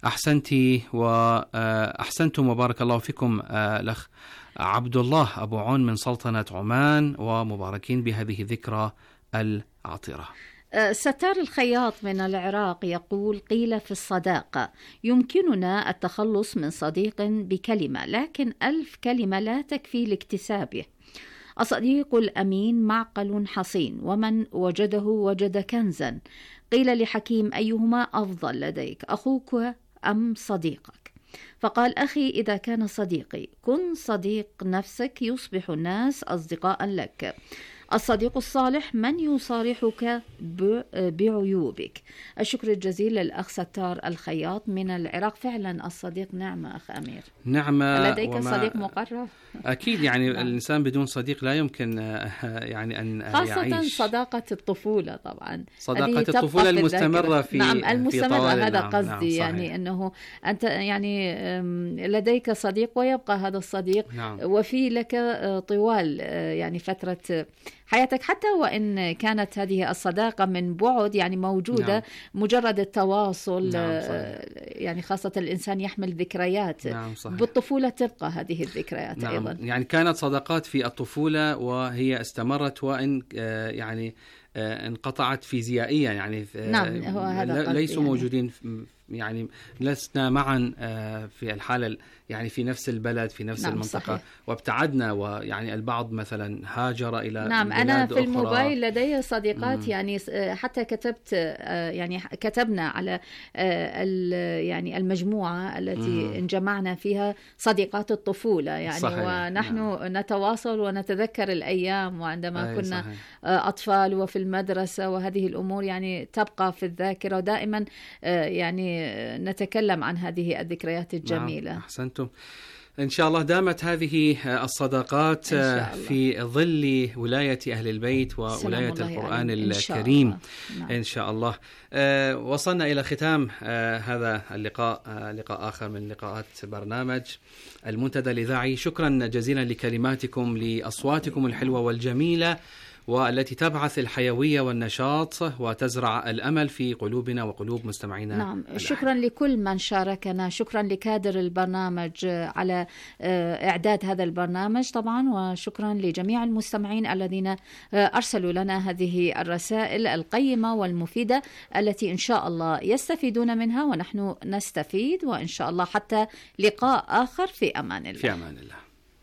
أحسنتم وبارك الله فيكم الأخ عبد الله أبو عون من سلطنة عمان، ومباركين بهذه الذكرى العطرة. ستار الخياط من العراق يقول: قيل في الصداقة يمكننا التخلص من صديق بكلمة، لكن 1000 كلمة لا تكفي لاكتسابه. الصديق الأمين معقل حصين، ومن وجده وجد كنزا. قيل لحكيم: أيهما أفضل لديك، أخوك أم صديقك؟ فقال: أخي إذا كان صديقي كن صديق نفسك يصبح الناس أصدقاء لك. الصديق الصالح من يصارحك بعيوبك. الشكر الجزيل للأخ ستار الخياط من العراق. فعلا الصديق نعمة أخ أمير، نعمة. لديك صديق مقرب؟ أكيد، يعني الإنسان بدون صديق لا يمكن يعني أن خاصة يعيش. صداقة الطفولة، طبعا صداقة الطفولة المستمرة في نعم المستمرة، هذا نعم قصدي. نعم يعني أنه أنت يعني لديك صديق ويبقى هذا الصديق نعم. وفي لك طوال يعني فترة حياتك، حتى وإن كانت هذه الصداقة من بعد يعني موجودة. نعم. مجرد التواصل. نعم يعني خاصة الإنسان يحمل ذكريات. نعم بالطفولة تبقى هذه الذكريات. نعم. أيضا يعني كانت صداقات في الطفولة وهي استمرت، وإن يعني انقطعت فيزيائيا، يعني نعم هو هذا ليسوا موجودين يعني لسنا معا في الحالة يعني في نفس البلد في نفس المنطقة. صحيح. وابتعدنا، ويعني البعض مثلا هاجر إلى نعم بلاد أنا في أخرى. الموبايل لدي صديقات يعني حتى كتبت يعني كتبنا على يعني المجموعة التي انجمعنا فيها صديقات الطفولة يعني. صحيح. ونحن نتواصل ونتذكر الأيام وعندما كنا أطفال وفي المدرسة وهذه الأمور يعني تبقى في الذاكرة، ودائما يعني نتكلم عن هذه الذكريات الجميلة. نعم، أحسنتم. إن شاء الله دامت هذه الصداقات في ظل ولاية أهل البيت وولاية القرآن الكريم إن شاء الله. وصلنا إلى ختام هذا اللقاء، لقاء آخر من لقاءات برنامج المنتدى الإذاعي. شكرا جزيلا لكلماتكم، لأصواتكم الحلوة والجميلة والتي تبعث الحيوية والنشاط وتزرع الأمل في قلوبنا وقلوب مستمعينا. نعم، شكرا لكل من شاركنا، شكرا لكادر البرنامج على إعداد هذا البرنامج طبعا، وشكرا لجميع المستمعين الذين أرسلوا لنا هذه الرسائل القيمة والمفيدة التي إن شاء الله يستفيدون منها ونحن نستفيد، وإن شاء الله حتى لقاء آخر في أمان الله. في أمان الله.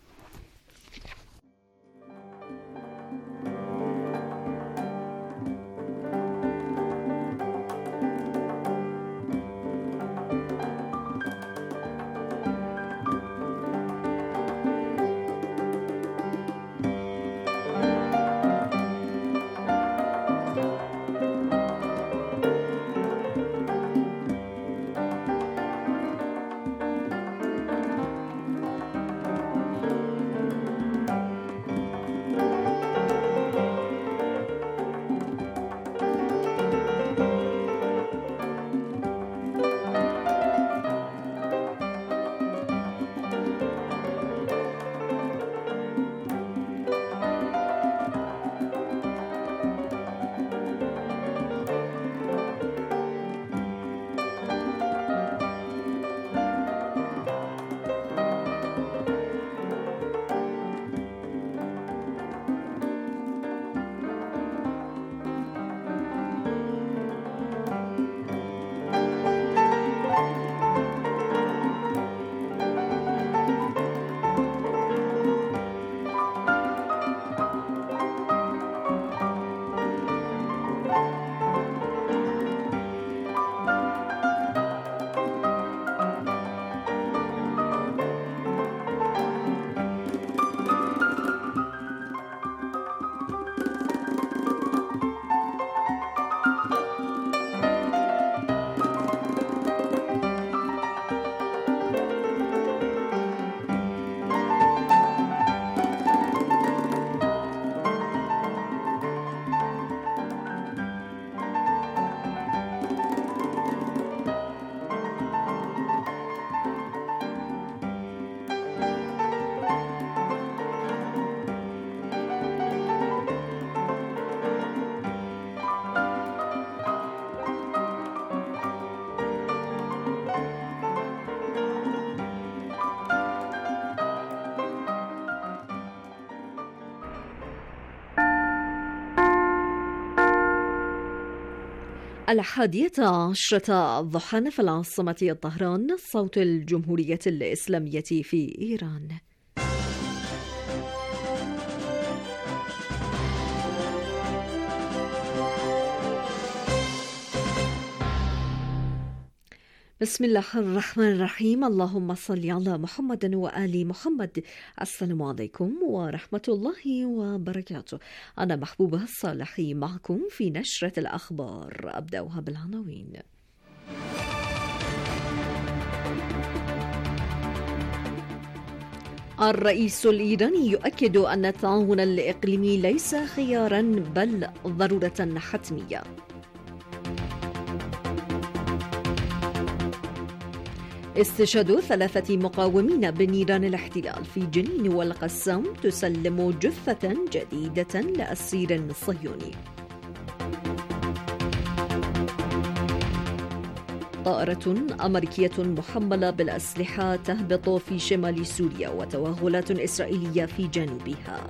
الحادية عشرة ضحى في العاصمة طهران، صوت الجمهورية الإسلامية في إيران. بسم الله الرحمن الرحيم. اللهم صل على محمد وآل محمد. السلام عليكم ورحمة الله وبركاته. أنا محبوبة الصالحي معكم في نشرة الأخبار. أبدأها بالعناوين. الرئيس الإيراني يؤكد أن التعاون الإقليمي ليس خيارا بل ضرورة حتمية. استشهاد 3 مقاومين بنيران الاحتلال في جنين والقسام تسلم جثة جديدة لأسير صهيوني. طائرة أمريكية محملة بالأسلحة تهبط في شمال سوريا وتوغلات إسرائيلية في جنوبها.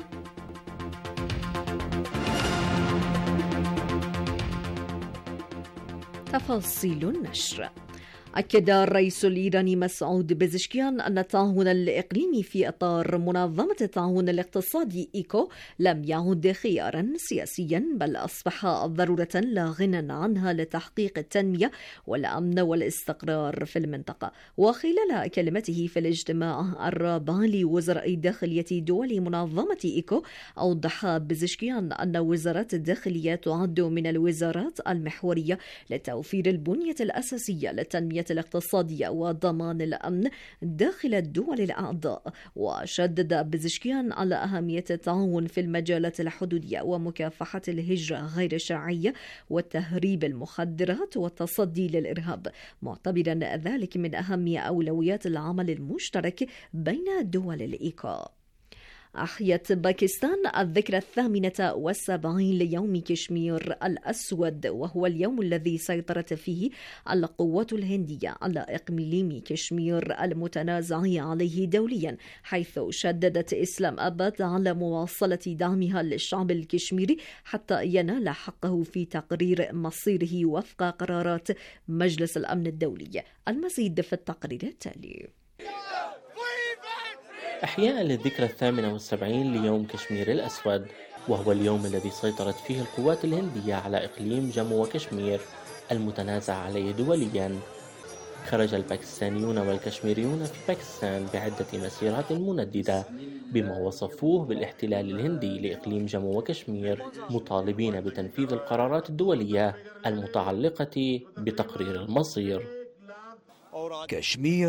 تفاصيل النشر. أكد الرئيس الإيراني مسعود بزشكيان أن التعاون الإقليمي في إطار منظمة التعاون الاقتصادي إيكو لم يعد خيارا سياسيا، بل أصبح ضرورة لا غنى عنها لتحقيق التنمية والأمن والاستقرار في المنطقة. وخلال كلمته في الاجتماع الرابع لوزراء داخلية دول منظمة إيكو، أوضح بزشكيان أن وزارات الداخلية تعد من الوزارات المحورية لتوفير البنية الأساسية للتنمية الاقتصادية وضمان الأمن داخل الدول الأعضاء. وشدد بزشكيان على أهمية التعاون في المجالات الحدودية ومكافحة الهجرة غير الشرعية وتهريب المخدرات والتصدي للإرهاب، معتبرا ذلك من أهم أولويات العمل المشترك بين دول الإيكو. أحيت باكستان الذكرى 78 ليوم كشمير الأسود، وهو اليوم الذي سيطرت فيه القوات الهندية على إقليم كشمير المتنازع عليه دوليا، حيث شددت إسلام آباد على مواصلة دعمها للشعب الكشميري حتى ينال حقه في تقرير مصيره وفق قرارات مجلس الأمن الدولي. المزيد في التقرير التالي. إحياء للذكرى 78 ليوم كشمير الأسود، وهو اليوم الذي سيطرت فيه القوات الهندية على إقليم جمو وكشمير المتنازع عليه دوليا. خرج الباكستانيون والكشميريون في باكستان بعدة مسيرات منددة بما وصفوه بالاحتلال الهندي لإقليم جمو وكشمير، مطالبين بتنفيذ القرارات الدولية المتعلقة بتقرير المصير. كشمير